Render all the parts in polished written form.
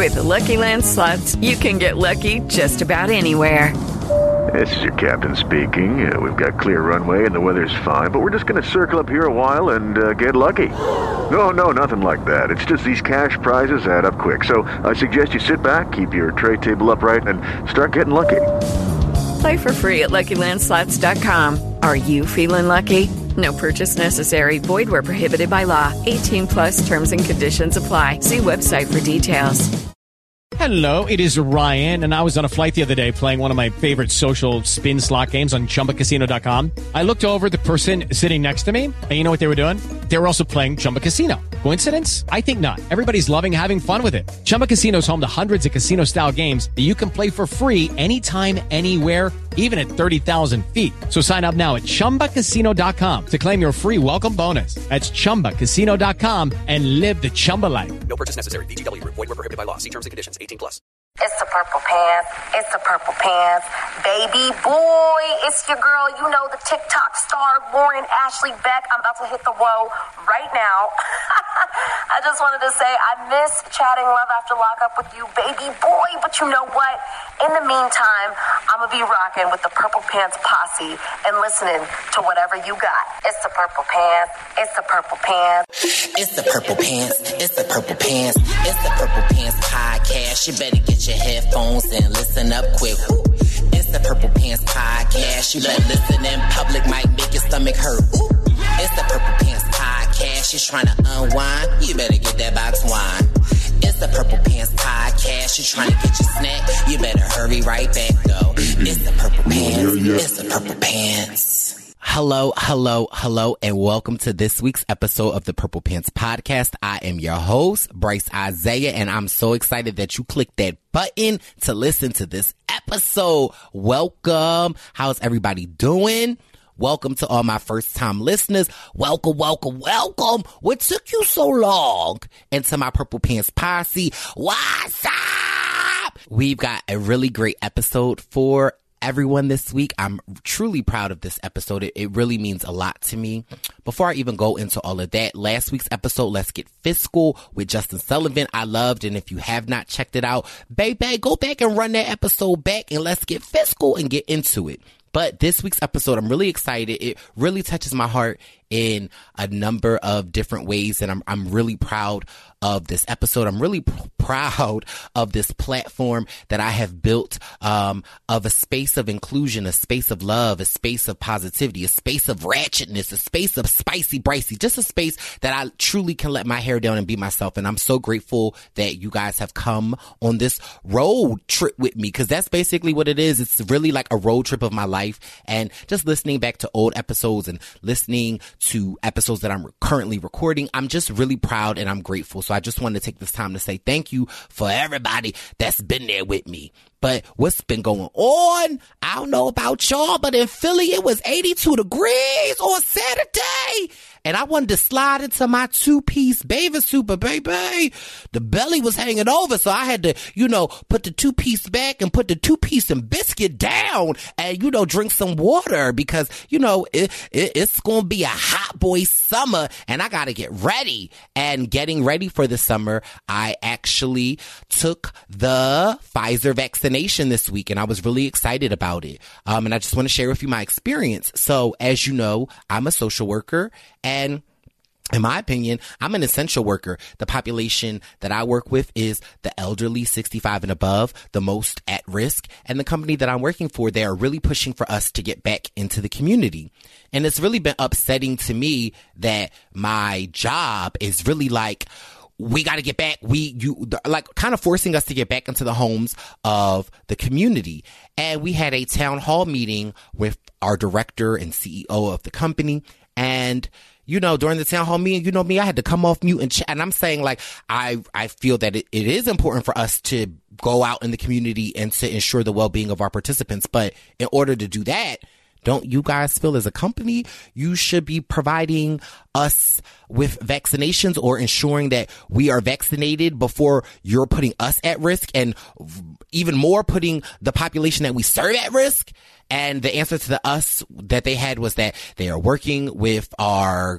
With the Lucky Land Slots, you can get lucky just about anywhere. This is your captain speaking. We've got clear runway and the weather's fine, but we're just going to circle up here a while and get lucky. No, nothing like that. It's just these cash prizes add up quick. So I suggest you sit back, keep your tray table upright, and start getting lucky. Play for free at LuckyLandSlots.com. Are you feeling lucky? No purchase necessary. Void where prohibited by law. 18 plus terms and conditions apply. See website for details. Hello, it is Ryan, and I was on a flight the other day playing one of my favorite social spin slot games on ChumbaCasino.com. I looked over at the person sitting next to me, and you know what they were doing? They were also playing Chumba Casino. Coincidence? I think not. Everybody's loving having fun with it. Chumba Casino is home to hundreds of casino-style games that you can play for free anytime, anywhere, even at 30,000 feet. So sign up now at ChumbaCasino.com to claim your free welcome bonus. That's ChumbaCasino.com and live the Chumba life. No purchase necessary. VGW. Void where prohibited by law. See terms and conditions. 18 plus. It's the purple pants. It's the purple pants. Baby boy, it's your girl. You know, the TikTok star, Lauren Ashley Beck. I'm about to hit the whoa right now. I just wanted to say I miss chatting love after lockup with you, baby boy. But you know what? In the meantime, I'm going to be rocking with the Purple Pants posse and listening to whatever you got. It's the purple pants. It's the purple pants. It's the purple pants. It's the purple pants. It's the purple pants podcast. You better get your headphones and listen up quick. It's the Purple Pants podcast. You better listen in public, might make your stomach hurt. It's the Purple Pants podcast. You're trying to unwind, you better get that box wine. It's the Purple Pants podcast. You're trying to get your snack, you better hurry right back though. It's the Purple Pants. It's the Purple Pants. Hello, and welcome to this week's episode of the Purple Pants Podcast. I am your host, Bryce Isaiah, and I'm so excited that you clicked that button to listen to this episode. Welcome. How's everybody doing? Welcome to all my first-time listeners. Welcome. What took you so long? And to my Purple Pants posse, what's up? We've got a really great episode for everyone this week. I'm truly proud of this episode. It really means a lot to me. Before I even go into all of that, last week's episode, Let's Get Fiscal with Justin Sullivan, I loved. And if you have not checked it out, baby, go back and run that episode back and let's get fiscal and get into it. But this week's episode, I'm really excited. It really touches my heart in a number of different ways, and I'm really proud of this episode. I'm really proud of this platform that I have built, of a space of inclusion, a space of love, a space of positivity, a space of ratchetness, a space of spicy bricey, just a space that I truly can let my hair down and be myself. And I'm so grateful that you guys have come on this road trip with me, because that's basically what it is. It's really like a road trip of my life, and just listening back to old episodes and listening to episodes that I'm currently recording, I'm just really proud and I'm grateful. So I just wanted to take this time to say thank you for everybody that's been there with me. But what's been going on? I don't know about y'all, but in Philly, it was 82 degrees on Saturday. And I wanted to slide into my two-piece bathing suit, but baby, the belly was hanging over. So I had to, put the two-piece back and put the two-piece and biscuit down and, drink some water because, it's going to be a hot boy summer and I got to get ready. And getting ready for the summer, I actually took the Pfizer vaccination this week and I was really excited about it. And I just want to share with you my experience. So as you know, I'm a social worker, and in my opinion, I'm an essential worker. The population that I work with is the elderly, 65 and above, the most at risk. And the company that I'm working for, they are really pushing for us to get back into the community. And it's really been upsetting to me that my job is really like, we got to get back. Kind of forcing us to get back into the homes of the community. And we had a town hall meeting with our director and CEO of the company. And, during the town hall meeting, me, I had to come off mute and chat. And I'm saying, I feel that it is important for us to go out in the community and to ensure the well-being of our participants. But in order to do that, don't you guys feel as a company you should be providing us with vaccinations or ensuring that we are vaccinated before you're putting us at risk and even more putting the population that we serve at risk? And the answer to the us that they had was that they are working with our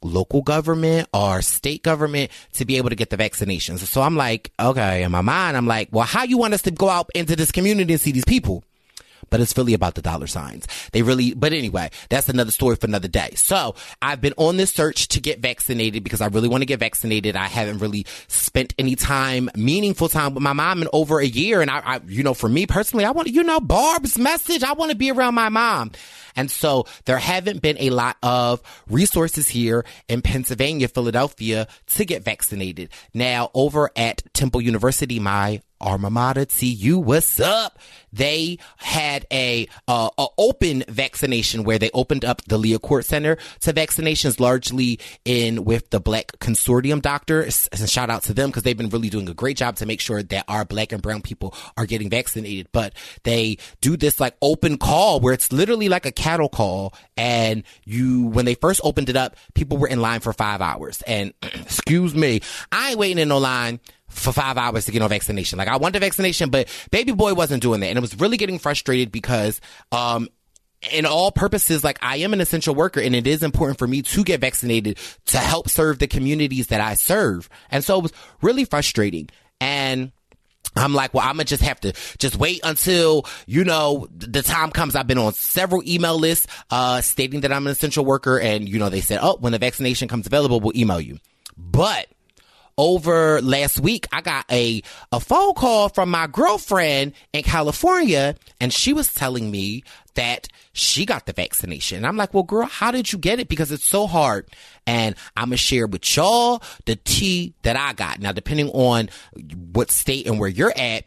local government or state government to be able to get the vaccinations. So I'm like, okay, in my mind, I'm like, well, how you want us to go out into this community and see these people? But it's really about the dollar signs. But anyway, that's another story for another day. So I've been on this search to get vaccinated because I really want to get vaccinated. I haven't really spent any meaningful time with my mom in over a year. And I for me personally, I want to, Barb's message. I want to be around my mom. And so there haven't been a lot of resources here in Pennsylvania, Philadelphia to get vaccinated. Now over at Temple University, my alma mater, TU, what's up? They had a open vaccination where they opened up the Leah Court Center to vaccinations, largely with the Black Consortium doctors. And shout out to them because they've been really doing a great job to make sure that our Black and brown people are getting vaccinated. But they do this like open call where it's literally like a cattle call. And when they first opened it up, people were in line for 5 hours. And excuse me, I ain't waiting in no line for 5 hours to get no vaccination. Like, I want the vaccination, but baby boy wasn't doing that. And it was really getting frustrated because, in all purposes, like, I am an essential worker and it is important for me to get vaccinated to help serve the communities that I serve. And so it was really frustrating. And I'm like, well, I'm going to just have to just wait until, the time comes. I've been on several email lists, stating that I'm an essential worker. And, they said, oh, when the vaccination comes available, we'll email you. But over last week, I got a phone call from my girlfriend in California, and she was telling me that she got the vaccination. And I'm like, well, girl, how did you get it? Because it's so hard. And I'm going to share with y'all the tea that I got. Now, depending on what state and where you're at,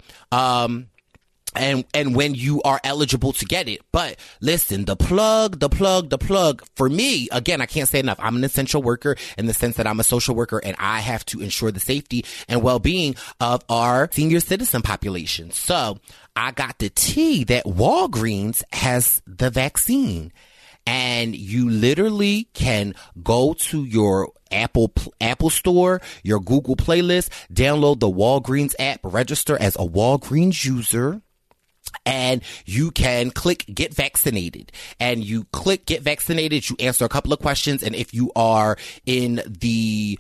and when you are eligible to get it. But listen, the plug for me, again, I can't say enough. I'm an essential worker in the sense that I'm a social worker and I have to ensure the safety and well-being of our senior citizen population. So I got the tea that Walgreens has the vaccine. And you literally can go to your Apple store, your Google playlist, download the Walgreens app, register as a Walgreens user, and you can click get vaccinated. And you click get vaccinated, you answer a couple of questions, and if you're in the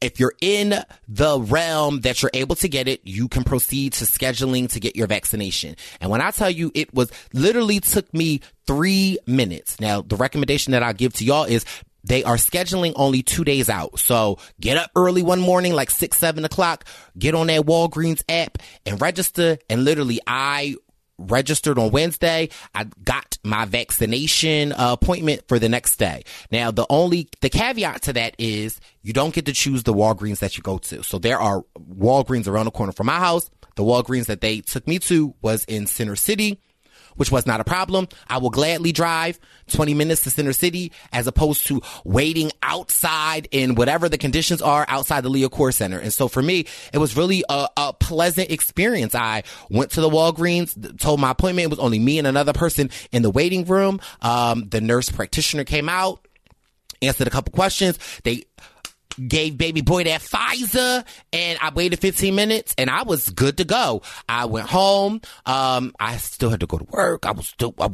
realm that you're able to get it, you can proceed to scheduling to get your vaccination. And when I tell you, it was literally took me 3 minutes. Now, the recommendation that I give to y'all is they are scheduling only 2 days out. So get up early one morning, like 6, 7 o'clock, get on that Walgreens app and register. And literally, I registered on Wednesday. I got my vaccination appointment for the next day. Now, the caveat to that is you don't get to choose the Walgreens that you go to. So there are Walgreens around the corner from my house. The Walgreens that they took me to was in Center City, which was not a problem. I will gladly drive 20 minutes to Center City as opposed to waiting outside in whatever the conditions are outside the Leah Court Center. And so for me, it was really a pleasant experience. I went to the Walgreens, told my appointment. It was only me and another person in the waiting room. The nurse practitioner came out, answered a couple questions. They gave baby boy that Pfizer, and I waited 15 minutes and I was good to go. I went home. I still had to go to work. I was still, a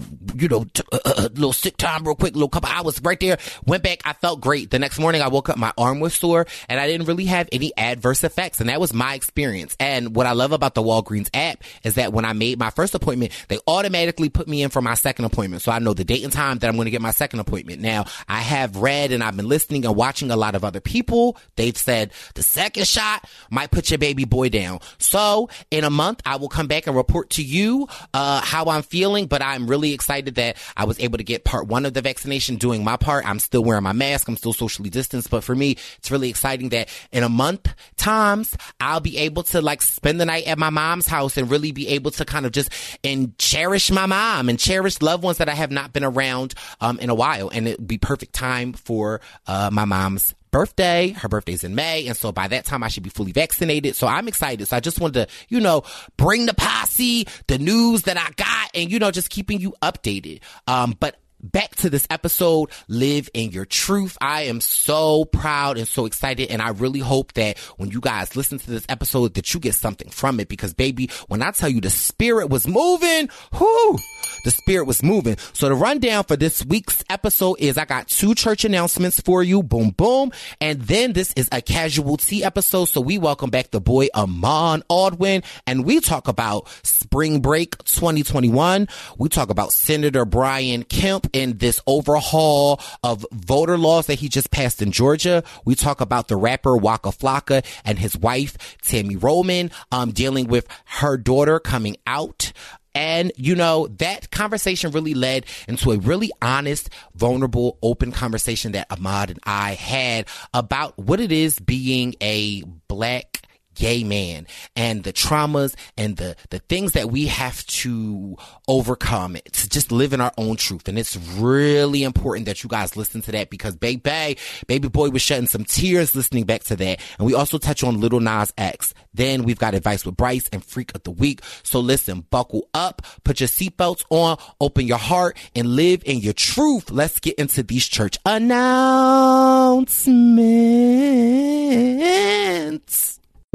little sick time real quick, little couple hours right there. Went back. I felt great. The next morning I woke up, my arm was sore and I didn't really have any adverse effects. And that was my experience. And what I love about the Walgreens app is that when I made my first appointment, they automatically put me in for my second appointment. So I know the date and time that I'm going to get my second appointment. Now, I have read and I've been listening and watching a lot of other people. They've said the second shot might put your baby boy down. So in a month, I will come back and report to you how I'm feeling. But I'm really excited that I was able to get part 1 of the vaccination, doing my part. I'm still wearing my mask. I'm still socially distanced. But for me, it's really exciting that in a month times, I'll be able to like spend the night at my mom's house and really be able to kind of just cherish my mom and cherish loved ones that I have not been around in a while. And it'd be perfect time for my mom's birthday. Her birthday's in May. And so by that time I should be fully vaccinated. So I'm excited. So I just wanted to, bring the posse, the news that I got and, just keeping you updated. But back to this episode, Live in Your Truth. I am so proud and so excited, and I really hope that when you guys listen to this episode that you get something from it, because baby, when I tell you the spirit was moving, the spirit was moving. So the rundown for this week's episode is I got 2 church announcements for you, boom, boom, and then this is a casualty episode, so we welcome back the boy Amon Aldwin, and we talk about Spring Break 2021. We talk about Senator Brian Kemp in this overhaul of voter laws that he just passed in Georgia. We talk about the rapper Waka Flocka and his wife Tammy Roman dealing with her daughter coming out. And, you know, that conversation really led into a really honest, vulnerable, open conversation that Ahmad and I had about what it is being a Black gay man and the traumas and the things that we have to overcome to just live in our own truth. And it's really important that you guys listen to that, because baby boy was shedding some tears listening back to that. And we also touch on Lil Nas X. Then we've got advice with Bryce and Freak of the Week. So listen, buckle up, put your seatbelts on, open your heart, and live in your truth. Let's get into these church announcements.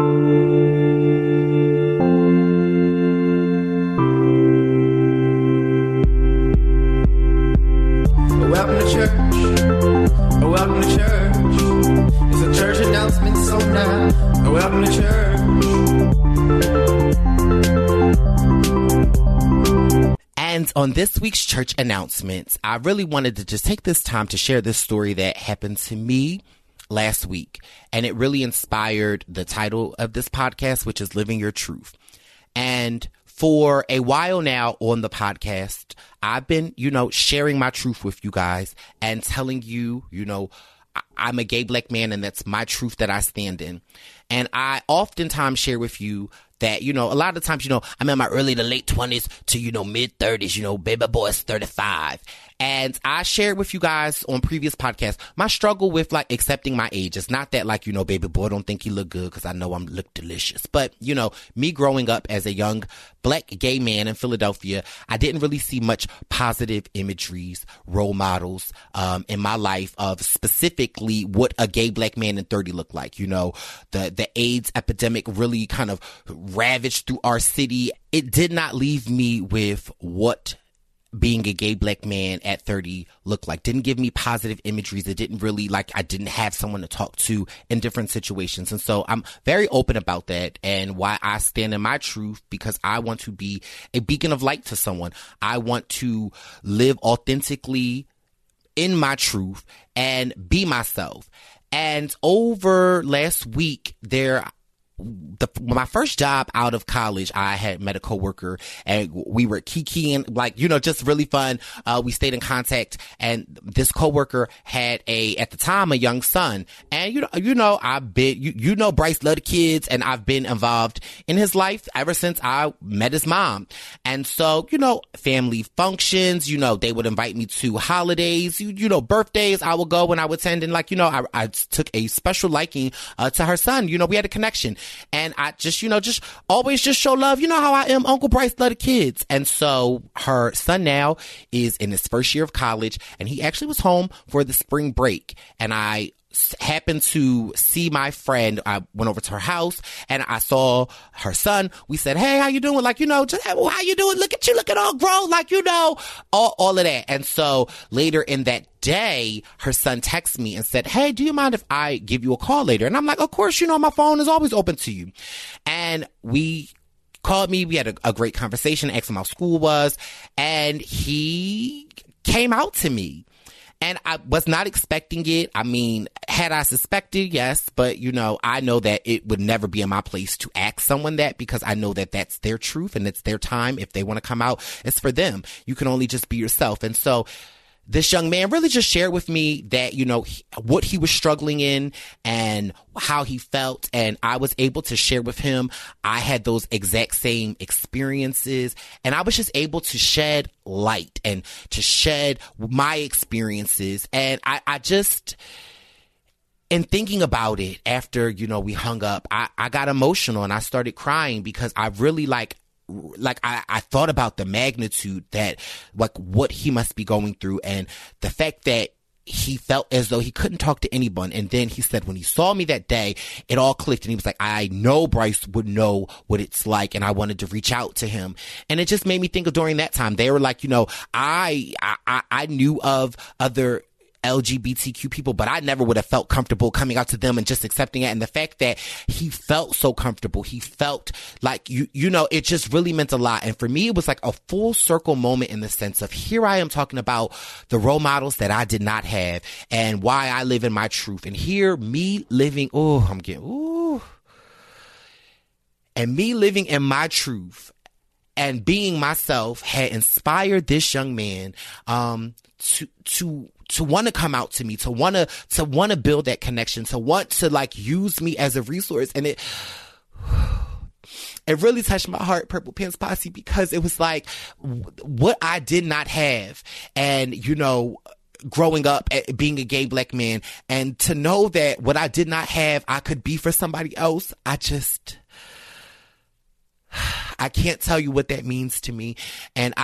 Welcome to church. Welcome to church. It's a church announcement, so now welcome to church. And on this week's church announcements, I really wanted to just take this time to share this story that happened to me last week. And it really inspired the title of this podcast, which is Living Your Truth. And for a while now on the podcast, I've been, sharing my truth with you guys and telling you, I'm a gay Black man and that's my truth that I stand in. And I oftentimes share with you that, a lot of times, I'm in my early to late 20s to, mid 30s, baby boy's 35. And I shared with you guys on previous podcasts my struggle with accepting my age. It's not that baby boy don't think he look good because I know I'm look delicious. But, me growing up as a young Black gay man in Philadelphia, I didn't really see much positive imageries, role models in my life of specifically what a gay Black man in 30 looked like. The AIDS epidemic really kind of ravaged through our city. It did not leave me with what being a gay Black man at 30 looked like. Didn't give me positive imageries. It didn't really I didn't have someone to talk to in different situations. And so I'm very open about that and why I stand in my truth, because I want to be a beacon of light to someone. I want to live authentically in my truth and be myself. And over last week, my first job out of college, I had met a coworker and we were kikiing, just really fun. We stayed in contact, and this coworker had at the time, a young son. And I've been, Bryce loved the kids, and I've been involved in his life ever since I met his mom. And so, family functions, they would invite me to holidays, birthdays, I would go and I would attend. And I took a special liking to her son. We had a connection. And I just always just show love. You know how I am. Uncle Bryce love the kids. And so her son now is in his first year of college, and he actually was home for the spring break. And I happened to see my friend. I went over to her house and I saw her son. We said, "Hey, how you doing?" Just how you doing? Look at you looking all grown, all of that. And so later in that day, her son texted me and said, "Hey, do you mind if I give you a call later?" And I'm like, "Of course, my phone is always open to you." And we called me. We had a great conversation, asked him how school was, and he came out to me. And I was not expecting it. I mean, had I suspected, yes, but I know that it would never be in my place to ask someone that, because I know that that's their truth and it's their time. If they want to come out, it's for them. You can only just be yourself. And so this young man really just shared with me that, what he was struggling in and how he felt. And I was able to share with him. I had those exact same experiences, and I was just able to shed light and to shed my experiences. And I just, in thinking about it after, we hung up, I got emotional and I started crying, because I really like I thought about the magnitude that, like, what he must be going through, and the fact that he felt as though he couldn't talk to anyone. And then he said when he saw me that day, it all clicked, and he was like, I know Bryce would know what it's like, and I wanted to reach out to him. And it just made me think of during that time, they were like, you know, I knew of other LGBTQ people, but I never would have felt comfortable coming out to them and just accepting it. And the fact that he felt so comfortable, he felt like, you know, it just really meant a lot. And for me, it was like a full circle moment in the sense of, here I am talking about the role models that I did not have and why I live in my truth. And here, me living, and me living in my truth and being myself had inspired this young man to want to come out to me, to want to build that connection, to want to like use me as a resource. And it really touched my heart, Purple Pants Posse, because it was like what I did not have. And, you know, growing up, being a gay black man, and to know that what I did not have, I could be for somebody else. I can't tell you what that means to me. And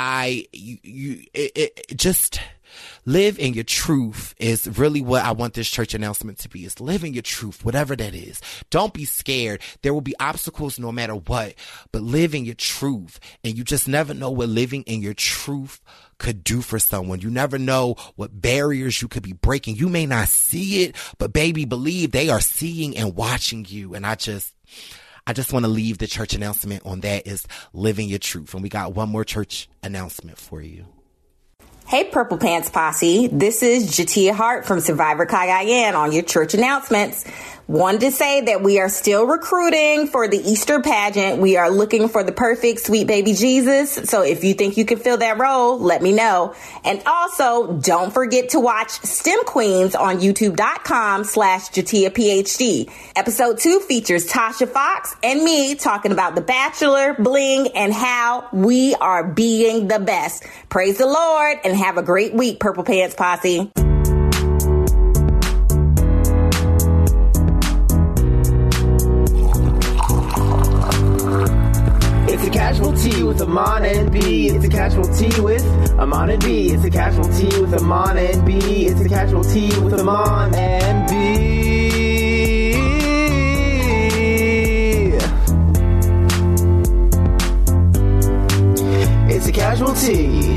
just live in your truth is really what I want this church announcement to be, is live in your truth, whatever that is. Don't be scared. There will be obstacles no matter what, but live in your truth. And you just never know what living in your truth could do for someone. You never know what barriers you could be breaking. You may not see it, but baby, believe they are seeing and watching you. And I just want to leave the church announcement on that, is living your truth. And we got one more church announcement for you. Hey, Purple Pants Posse. This is Jatia Hart from Survivor Cayenne on your church announcements. Wanted to say that we are still recruiting for the Easter pageant. We are looking for the perfect sweet baby Jesus. So if you think you can fill that role, let me know. And also, don't forget to watch STEM Queens on youtube.com/Jatia PhD. Episode 2 features Tasha Fox and me talking about The Bachelor, Bling, and how we are being the best. Praise the Lord and have a great week, Purple Pants Posse. It's a casualty with Amon and B. It's a casualty with Amon and B. It's a casualty with Amon and B. It's a casualty with Amon and B. It's a casualty.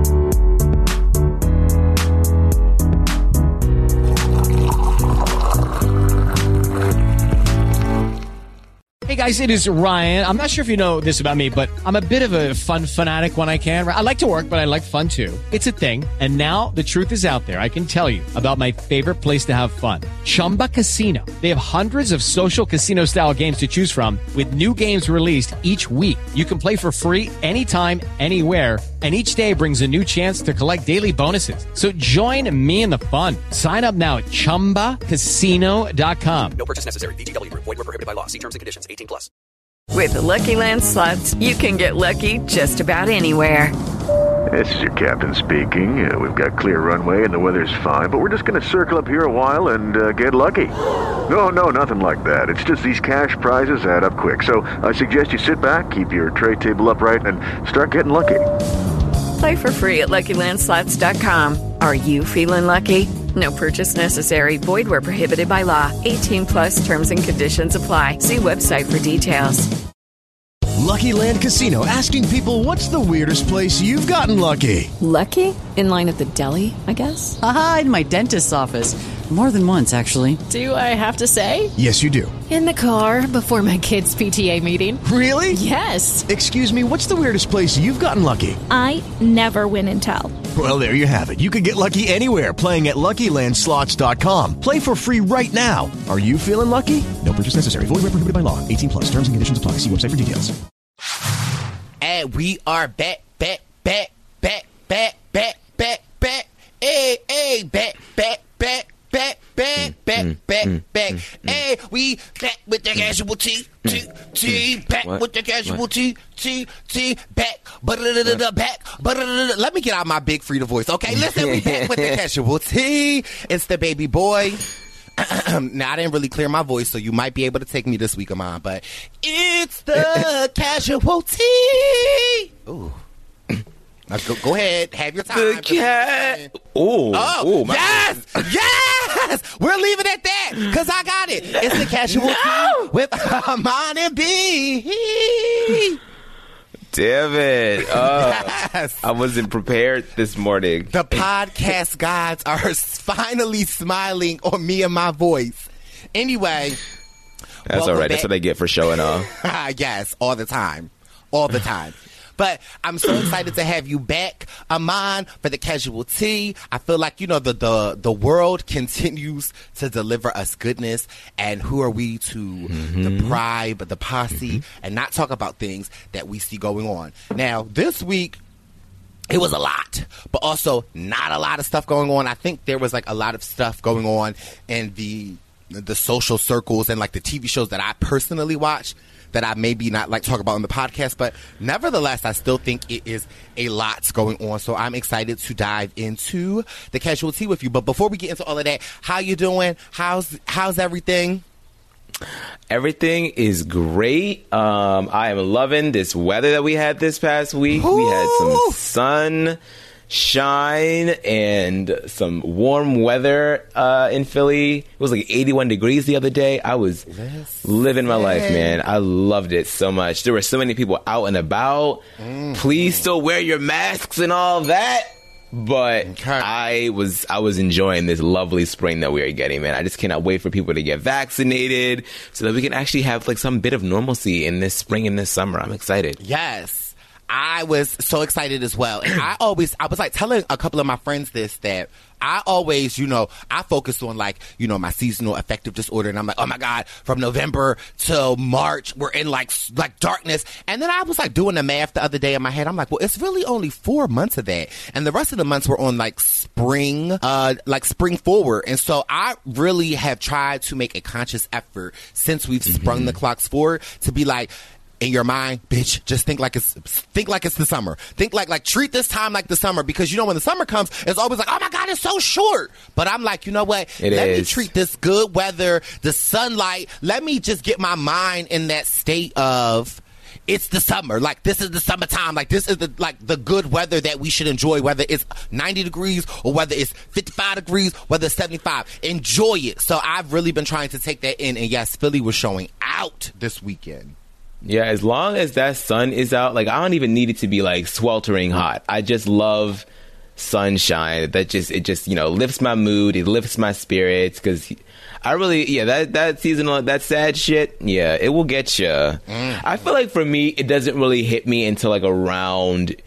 Hey guys, it is Ryan. I'm not sure if you know this about me, but I'm a bit of a fun fanatic when I can. I like to work, but I like fun too. It's a thing. And now the truth is out there. I can tell you about my favorite place to have fun. Chumba Casino. They have hundreds of social casino style games to choose from with new games released each week. You can play for free anytime, anywhere. And each day brings a new chance to collect daily bonuses. So join me in the fun. Sign up now at ChumbaCasino.com. No purchase necessary. VGW Group. Void where prohibited by law. See terms and conditions. 18+. With the Lucky Land Slots, you can get lucky just about anywhere. This is your captain speaking. We've got clear runway and the weather's fine, but we're just going to circle up here a while and get lucky. No, nothing like that. It's just these cash prizes add up quick. So I suggest you sit back, keep your tray table upright, and start getting lucky. Play for free at LuckyLandSlots.com. Are you feeling lucky? No purchase necessary. Void where prohibited by law. 18+ terms and conditions apply. See website for details. Lucky Land Casino, asking people, what's the weirdest place you've gotten lucky? Lucky? In line at the deli, I guess? Aha, in my dentist's office. More than once, actually. Do I have to say? Yes, you do. In the car before my kids' PTA meeting. Really? Yes. Excuse me, what's the weirdest place you've gotten lucky? I never win and tell. Well, there you have it. You can get lucky anywhere, playing at LuckyLandSlots.com. Play for free right now. Are you feeling lucky? No purchase necessary. Void where prohibited by law. 18+. Terms and conditions apply. See website for details. And we are back. Hey, back. Hey, we back with the casualty. Back with the casualty. Back. Let me get out my big Frida voice, okay? Listen, we back with the casualty. It's the baby boy. Now, I didn't really clear my voice, so you might be able to take me this week, Amon, but it's the casualty. Ooh. Go ahead. Have your time. The cat. Ooh. Oh, yes. Yes. We're leaving it at that because I got it. It's the casualty with Amon and B. Damn it. Yes. I wasn't prepared this morning. The podcast gods are finally smiling on me and my voice. Anyway. That's all right. That's what I get for showing off. Yes, all the time. All the time. But I'm so excited to have you back, Amon, for the casualty. I feel like, you know, the world continues to deliver us goodness. And who are we to deprive the posse and not talk about things that we see going on? Now, this week, it was a lot, but also not a lot of stuff going on. I think there was like a lot of stuff going on in the social circles and like the TV shows that I personally watch that I maybe not like talk about on the podcast, but nevertheless, I still think it is a lot going on. So I'm excited to dive into the casualty with you. But before we get into all of that, how you doing? How's everything? Everything is great. I am loving this weather that we had this past week. Ooh. We had some sun, shine, and some warm weather in Philly. It was like 81 degrees the other day. I was living my life, man. I loved it so much. There were so many people out and about. Please still wear your masks and all that. But I was enjoying this lovely spring that we are getting, man. I just cannot wait for people to get vaccinated so that we can actually have like some bit of normalcy in this spring and this summer. I'm excited. Yes. I was so excited as well. And I was like telling a couple of my friends this, that I always, you know, I focus on like, you know, my seasonal affective disorder. And I'm like, oh my God, from November till March, we're in like darkness. And then I was like doing the math the other day in my head. I'm like, well, it's really only 4 months of that. And the rest of the months were on like spring forward. And so I really have tried to make a conscious effort since we've sprung the clocks forward to be like, in your mind, bitch, just think like it's the summer. Think like treat this time like the summer, because you know when the summer comes, it's always like, oh my God, it's so short. But I'm like, you know what? Let me treat this good weather, the sunlight. Let me just get my mind in that state of it's the summer. Like this is the summertime. Like this is the good weather that we should enjoy, whether it's 90 degrees or whether it's 55 degrees, whether it's 75. Enjoy it. So I've really been trying to take that in. And yes, Philly was showing out this weekend. Yeah, as long as that sun is out, like I don't even need it to be like sweltering hot. I just love sunshine. It just, you know, lifts my mood. It lifts my spirits because I really, that seasonal, that sad shit, yeah, it will get you. I feel like for me, it doesn't really hit me until like around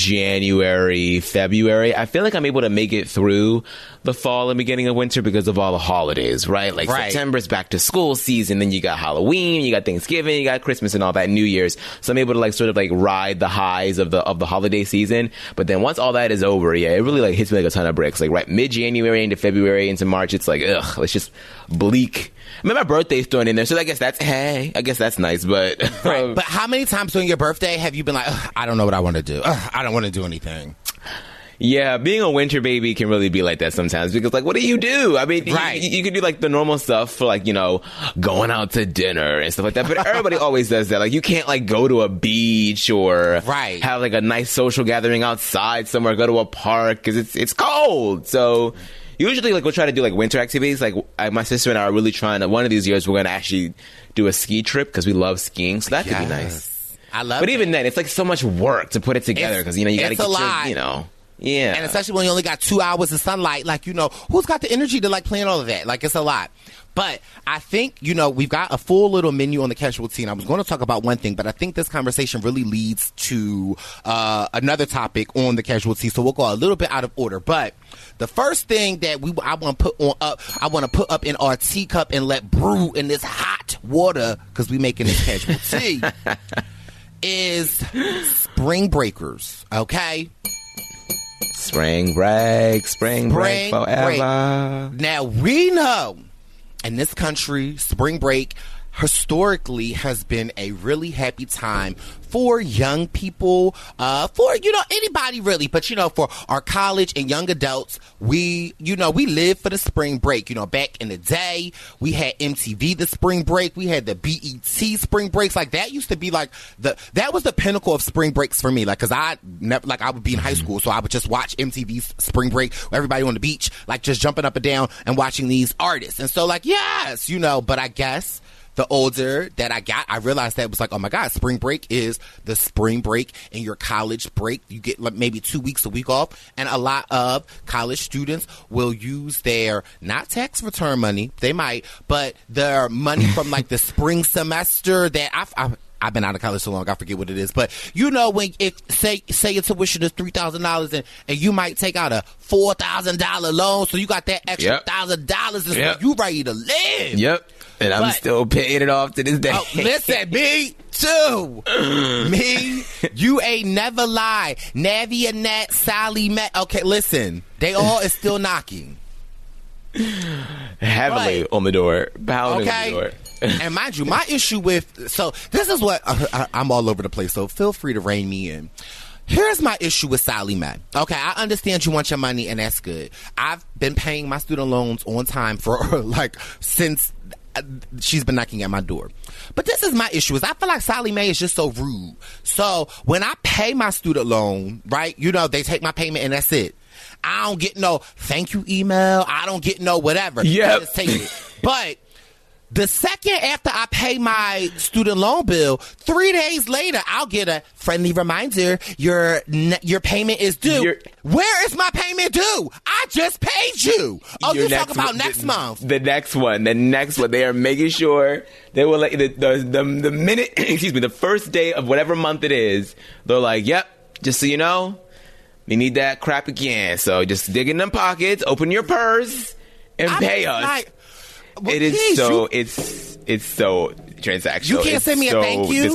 January, February. I feel like I'm able to make it through the fall and beginning of winter because of all the holidays, right? Like September's back to school season, then you got Halloween, you got Thanksgiving, you got Christmas and all that, New Year's. So I'm able to like sort of like ride the highs of the holiday season. But then once all that is over, yeah, it really like hits me like a ton of bricks. Like right mid-January into February into March, it's like, ugh, it's just bleak. I mean, my birthday's thrown in there, so I guess that's nice, but... Right. But how many times during your birthday have you been like, I don't know what I want to do. I don't want to do anything. Yeah, being a winter baby can really be like that sometimes because, like, what do you do? I mean, you can do, like, the normal stuff for, like, you know, going out to dinner and stuff like that, but everybody always does that. Like, you can't, like, go to a beach or have, like, a nice social gathering outside somewhere, go to a park because it's cold. So... Usually, like, we'll try to do, like, winter activities. Like, my sister and I are really trying to... One of these years, we're going to actually do a ski trip because we love skiing. So that could be nice. I love it. But even then, it's, like, so much work to put it together because, you know, you got to get your, you know... Yeah. And especially when you only got 2 hours of sunlight, like, you know, who's got the energy to, like, plan all of that? Like, it's a lot. But I think, you know, we've got a full little menu on the casualty, and I was going to talk about one thing, but I think this conversation really leads to another topic on the casualty, so we'll go a little bit out of order. But the first thing that I want to put up in our teacup and let brew in this hot water, because we making this casualty, is spring breakers, okay? Spring break forever. Now, we know in this country, spring break historically has been a really happy time for young people, for, anybody really, but, for our college and young adults. We live for the spring break. Back in the day, we had MTV the spring break. We had the BET spring breaks. Like, that used to be like that was the pinnacle of spring breaks for me. Like, cause I would be in high school, so I would just watch MTV's spring break, everybody on the beach, like just jumping up and down and watching these artists. And so, like, yes, but I guess the older that I got, I realized that it was like, oh my God, spring break is the spring break in your college break. You get like maybe 2 weeks, a week off. And a lot of college students will use their, not tax return money, they might, but their money from like the spring semester that I've been out of college so long, I forget what it is. But when say your tuition is $3,000 and you might take out a $4,000 loan, so you got that extra $1,000 is you ready to live. Yep. And I'm still paying it off to this day. Oh, listen, me too. Me, you ain't never lie. Navi and Nat, Sally, Matt. Okay, listen, they all is still knocking heavily on the door, pounding on the door. And mind you, my issue with, so this is what I'm all over the place, so feel free to rein me in. Here's my issue with Sally Mae. Okay, I understand you want your money, and that's good. I've been paying my student loans on time for since she's been knocking at my door. But this is my issue, is I feel like Sally Mae is just so rude. So when I pay my student loan, right, they take my payment and that's it. I don't get no thank you email. I don't get no whatever. Yep. Just take it. But the second after I pay my student loan bill, 3 days later, I'll get a friendly reminder, your payment is due. Where is my payment due? I just paid you. Oh, you talk about next month. The next one. They are making sure they will let the minute, excuse me, the first day of whatever month it is, they're like, yep, just so you know, we need that crap again. So just dig in them pockets, open your purse, and pay us. It is so it's so transactional. You can't send me a thank you.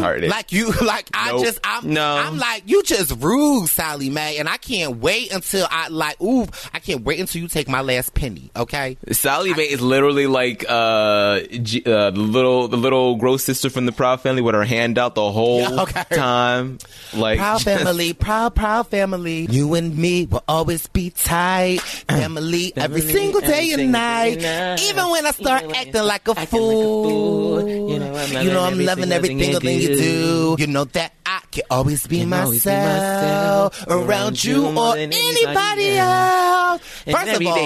I'm like, you just rude, Sally Mae, and I can't wait until I can't wait until you take my last penny. Okay, Sally Mae is literally like the little gross sister from the Proud Family with her hand out the whole time. Like, proud family, proud family. You and me will always be tight, family every single day and night. Even when I start acting like a fool, I'm loving every single thing you do. You know that I can always be myself around you or anybody else. First of all,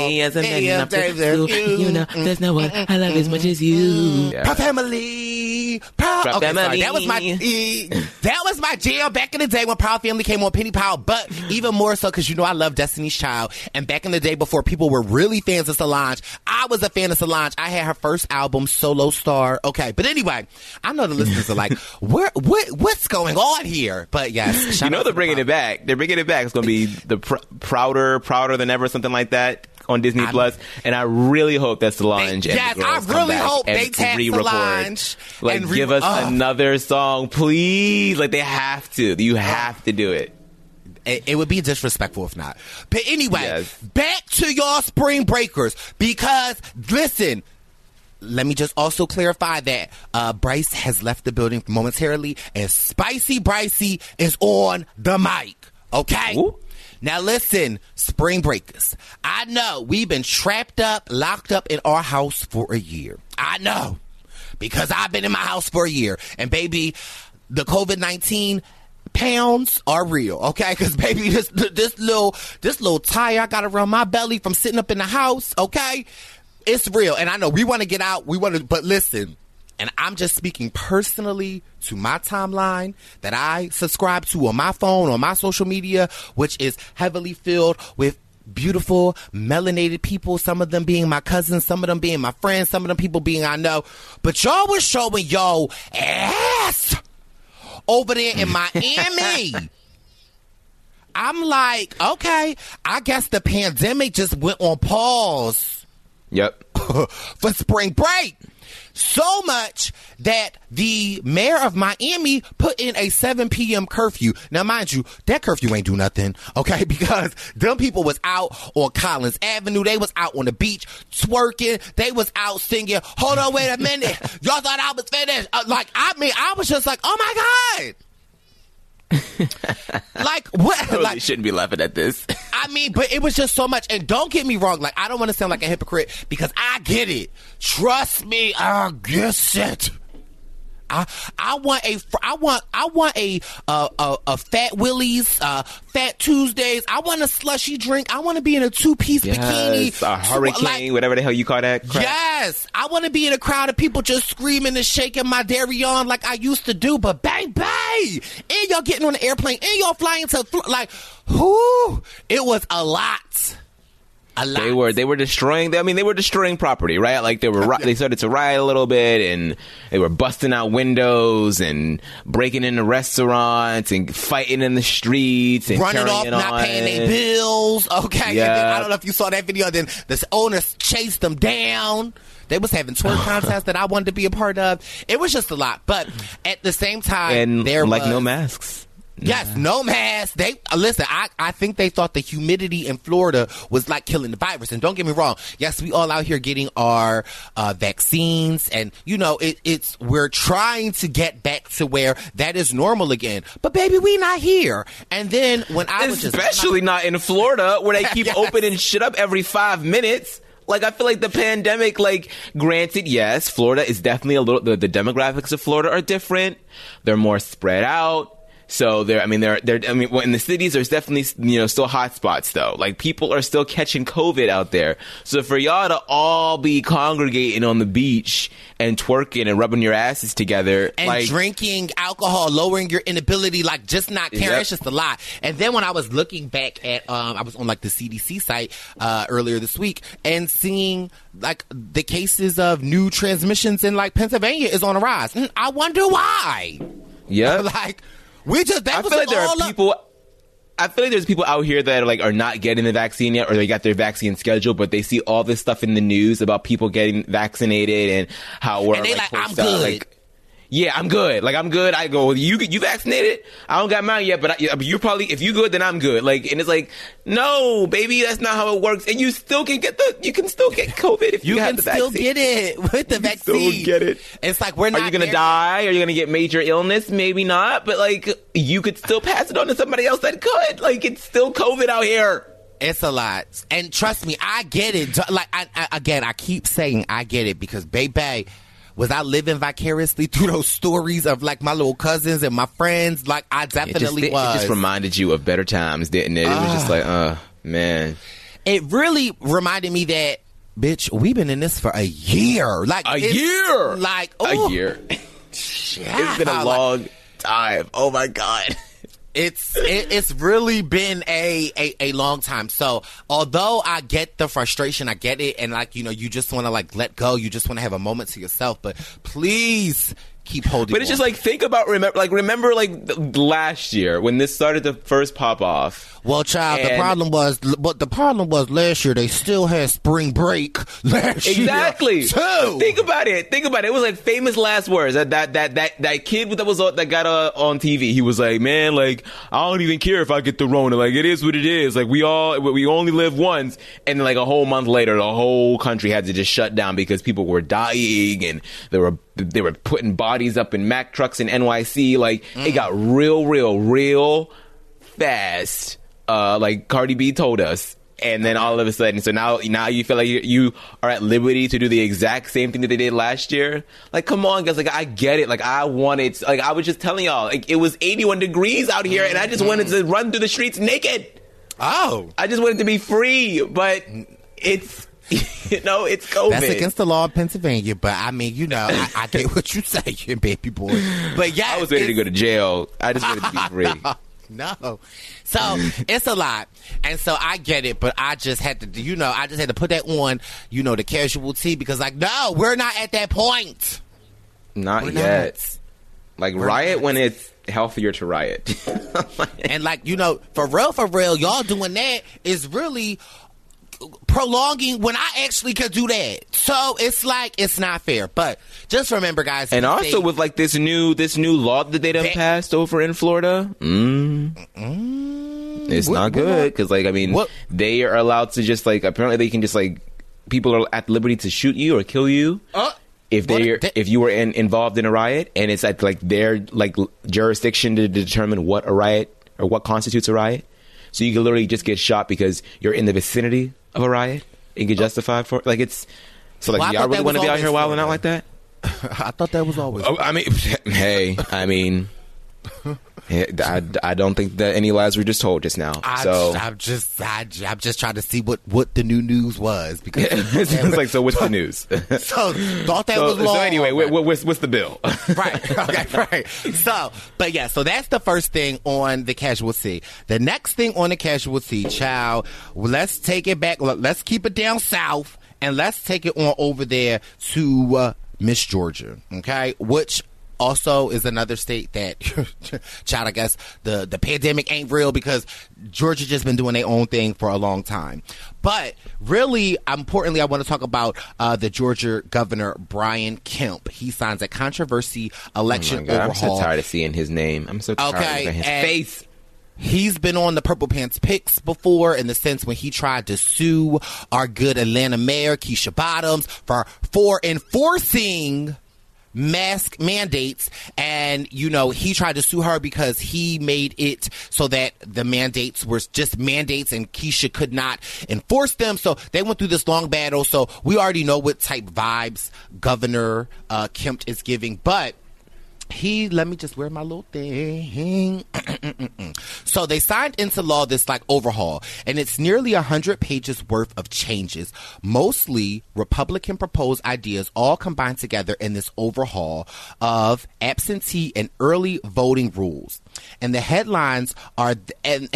there's no one I love as much as you. Proud family, proud. Okay, sorry, that was my jam back in the day when Proud Family came on Penny Power. But even more so because I love Destiny's Child. And back in the day before people were really fans of Solange, I was a fan of Solange. I had her first album, Solo Star. Okay, but anyway, I know the listeners are like, what's going on here? But yes, they're bringing it back. They're bringing it back. It's going to be the prouder than ever, something like that on Disney Plus. And I really hope that Solange and the girls come back they tag Solange. Like, give us another song, please. Like, they have to. You have to do it. It would be disrespectful if not. But anyway, back to y'all spring breakers. Because, listen, let me just also clarify that Bryce has left the building momentarily, and Spicy Brycey is on the mic. Okay? Ooh. Now listen, spring breakers. I know we've been locked up in our house for a year. I know. Because I've been in my house for a year. And baby, the COVID-19 pounds are real, okay? Because baby, this little tire I got around my belly from sitting up in the house, okay? It's real. And I know we want to get out. But listen, and I'm just speaking personally to my timeline that I subscribe to on my phone, on my social media, which is heavily filled with beautiful, melanated people, some of them being my cousins, some of them being my friends, some of them people being I know. But y'all was showing yo ass over there in Miami. I'm like, okay, I guess the pandemic just went on pause. Yep. For spring break. So much that the mayor of Miami put in a 7 p.m. curfew. Now, mind you, that curfew ain't do nothing, okay? Because them people was out on Collins Avenue. They was out on the beach twerking. They was out singing, hold on, wait a minute. Y'all thought I was finished. I was just like, oh my God. Like, what? I really shouldn't be laughing at this. I mean, but it was just so much. And don't get me wrong. Like, I don't want to sound like a hypocrite because I get it. Trust me, I get it. I want a Fat Willie's, Fat Tuesdays. I want a slushy drink. I want to be in a 2-piece bikini. A hurricane, whatever the hell you call that crap. Yes. I want to be in a crowd of people just screaming and shaking my dairy on like I used to do. But bang, bang. And y'all getting on the airplane. And y'all flying to, whoo. It was a lot. They were destroying. They were destroying property, right? Like they started to riot a little bit, and they were busting out windows and breaking into restaurants and fighting in the streets and running off, not paying their bills. Okay, yeah. And then, I don't know if you saw that video. Then the owners chased them down. They was having twerk contests that I wanted to be a part of. It was just a lot, but at the same time, and there was no masks. Yes, no mask. They listen. I think they thought the humidity in Florida was like killing the virus. And don't get me wrong. Yes, we all out here getting our vaccines, and we're trying to get back to where that is normal again. But baby, we not here. And then when I was especially not in Florida, where they keep yes. opening shit up every 5 minutes. Like, I feel like the pandemic, granted, yes, Florida is definitely the demographics of Florida are different. They're more spread out. So in the cities, there's definitely, still hot spots though. Like, people are still catching COVID out there. So for y'all to all be congregating on the beach and twerking and rubbing your asses together and drinking alcohol, lowering your inability, just not caring. Yep. It's just a lot. And then when I was looking back at, I was on the CDC site earlier this week and seeing the cases of new transmissions in Pennsylvania is on a rise. I wonder why. Yeah. I feel like there are people. I feel like there's people out here that are not getting the vaccine yet, or they got their vaccine scheduled, but they see all this stuff in the news about people getting vaccinated and how we're and they I'm good. Yeah, I'm good. I'm good. I go, you vaccinated? I don't got mine yet, but you probably, if you good, then I'm good. And it's no, baby, that's not how it works. And you still can you can still get COVID if you have the vaccine. You can still get it with the vaccine. Still get it. It's we're not. Are you going to die? Are you going to get major illness? Maybe not, but you could still pass it on to somebody else that could. It's still COVID out here. It's a lot. And trust me, I get it. I keep saying I get it because, baby, was I living vicariously through those stories of my little cousins and my friends? I definitely was. It just reminded you of better times, didn't it? It was just man. It really reminded me that, bitch, we've been in this for a year. A year. A year. It's been a long time. Oh my God. It's really been a long time. So although I get the frustration, I get it, and you just want to let go. You just want to have a moment to yourself. But please keep holding. But it's just think about remember last year when this started to first pop off. Well, child, the problem was last year they still had spring break last year. Exactly. Too. Think about it. It was famous last words. That kid that got on TV. He was man, I don't even care if I get the Rona. It is what it is. We only live once. And then a whole month later, the whole country had to just shut down because people were dying and they were putting bodies up in Mack trucks in NYC. It got real fast. Cardi B told us, and then all of a sudden, so now you feel like you are at liberty to do the exact same thing that they did last year. Come on, guys, I get it. I wanted, I was just telling y'all, it was 81 degrees out here, and I just wanted to run through the streets naked. Oh, I just wanted to be free, but it's. It's COVID. That's against the law of Pennsylvania, but I I get what you're saying, baby boy. But yeah, I was ready to go to jail. I just wanted to be free. No. So it's a lot. And so I get it, but I just had to, I just had to put that on, the casualty because no, we're not at that point. Not yet. Riot when it's healthier to riot. And for real, y'all doing that is really prolonging when I actually could do that. So it's like, it's not fair. But just remember, guys. And also with like this new law that they done passed over in Florida, it's not good. Because like, I mean, they are allowed to just like, apparently they can just like, people are at liberty to shoot you or kill you. If you were involved in a riot, and it's at like their like jurisdiction to determine what a riot or what constitutes a riot. So you can literally just get shot because you're in the vicinity of a riot and get justified for it. Like it's so like y'all really want to be out here wilding out like that? I thought that was always. I mean, hey, I mean, I don't think that any lies were just told just now. I'm just trying to see what the new news was, because it's like, so what's the news? So thought that was long. So anyway, what's the bill? Right. Okay. Right. So, but yeah. So that's the first thing on the casualty. The next thing on the casualty, child. Let's take it back. Let's keep it down south, and let's take it on over there to Miss Georgia. Okay, which also is another state that, child, I guess the pandemic ain't real, because Georgia just been doing their own thing for a long time. But really, importantly, I want to talk about the Georgia governor, Brian Kemp. He signs a controversy election overhaul. I'm so tired of seeing his name. I'm so tired of his face. He's been on the Purple Pants Picks before, in the sense when he tried to sue our good Atlanta mayor, Keisha Bottoms, for enforcing mask mandates. And, you know, he tried to sue her because he made it so that the mandates were just mandates and Keisha could not enforce them. So they went through this long battle. So we already know what type vibes Governor Kemp is giving. But let me just wear my little thing. So they signed into law this like overhaul, and it's nearly 100 pages worth of changes, mostly Republican proposed ideas, all combined together in this overhaul of absentee and early voting rules. And the headlines are that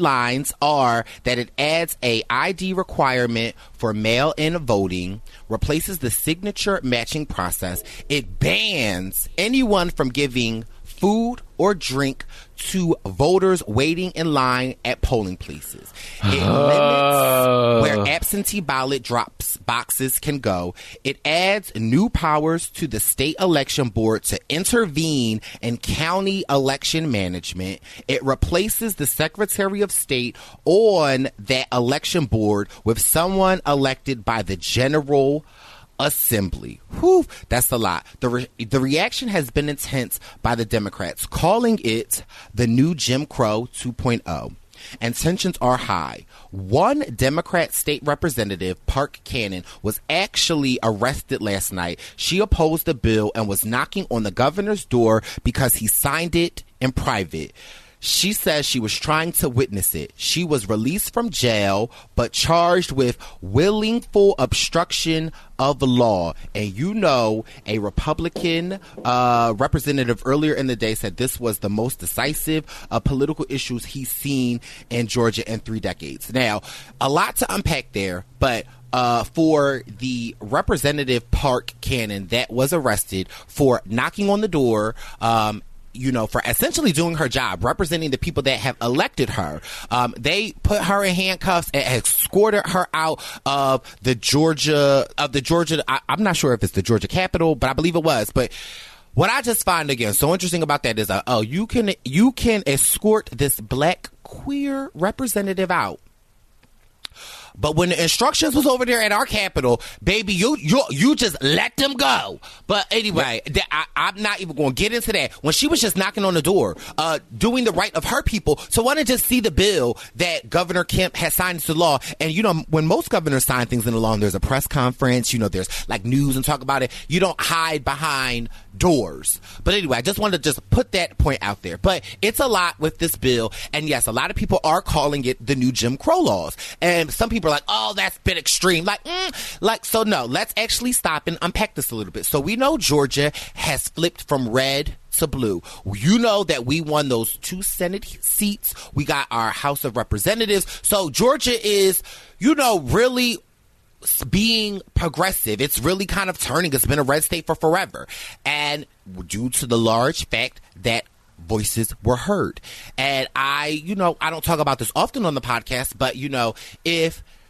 it adds a ID requirement for mail-in voting, replaces the signature matching process. It bans anyone from giving food or drink to voters waiting in line at polling places. It limits where absentee ballot drops boxes can go. It adds new powers to the state election board to intervene in county election management. It replaces the Secretary of State on that election board with someone elected by the General Assembly. Whew, that's a lot. The reaction has been intense by the Democrats, calling it the new Jim Crow 2.0. And tensions are high. One Democrat state representative, Park Cannon, was actually arrested last night. She opposed the bill and was knocking on the governor's door because he signed it in private. She says she was trying to witness it. She was released from jail, but charged with willful obstruction of the law. And you know, a Republican representative earlier in the day said this was the most decisive political issues he's seen in Georgia in 3 decades. Now, a lot to unpack there, but for the Representative Park Cannon that was arrested for knocking on the door, you know, for essentially doing her job, representing the people that have elected her. They put her in handcuffs and escorted her out of the Georgia, I'm not sure if it's the Georgia Capitol, but I believe it was. But what I just find, again, so interesting about that is, you can escort this black queer representative out. But when the instructions was over there at our Capitol, baby, you just let them go. But anyway, I'm not even going to get into that. When she was just knocking on the door, doing the right of her people. So why not just see the bill that Governor Kemp has signed into law? And, you know, when most governors sign things into law, and there's a press conference, you know, there's like news and talk about it. You don't hide behind doors. But anyway, I just wanted to just put that point out there. But it's a lot with this bill. And yes, a lot of people are calling it the new Jim Crow laws. And some people are like, oh, that's a bit extreme. So no, let's actually stop and unpack this a little bit. So we know Georgia has flipped from red to blue. You know that we won those 2 Senate seats. We got our House of Representatives. So Georgia is, you know, really being progressive. It's really kind of turning. It's been a red state for forever. And due to the large fact that voices were heard. And I don't talk about this often on the podcast, but, you know, if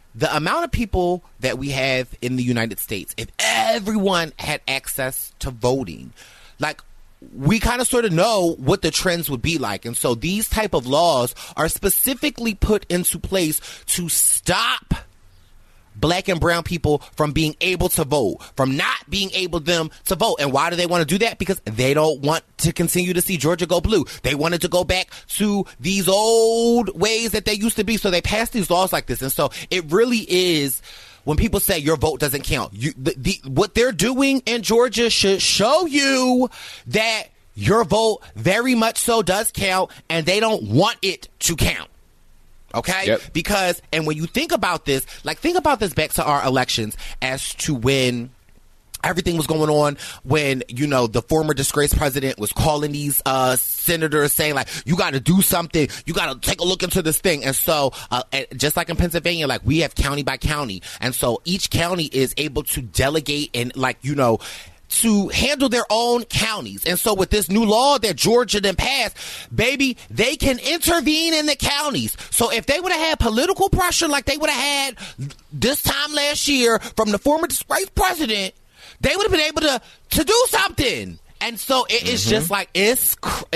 the amount of people that we have in the United States, if everyone had access to voting, like, we kind of sort of know what the trends would be like. And so these type of laws are specifically put into place to stop Black and brown people from being able to vote, from not being able them to vote. And why do they want to do that? Because they don't want to continue to see Georgia go blue. They wanted to go back to these old ways that they used to be. So they passed these laws like this. And so it really is, when people say your vote doesn't count, what they're doing in Georgia should show you that your vote very much so does count, and they don't want it to count. Okay? Yep. Because, and when you think about this, like, think about this back to our elections as to when everything was going on, when, you know, the former disgraced president was calling these senators saying, like, you got to do something, you got to take a look into this thing. And so just like in Pennsylvania, like, we have county by county, and so each county is able to delegate and, like, you know, to handle their own counties. And so with this new law that Georgia then passed, baby, they can intervene in the counties. So if they would have had political pressure like they would have had this time last year from the former disgraced president, they would have been able to do something. And so it's just like, it's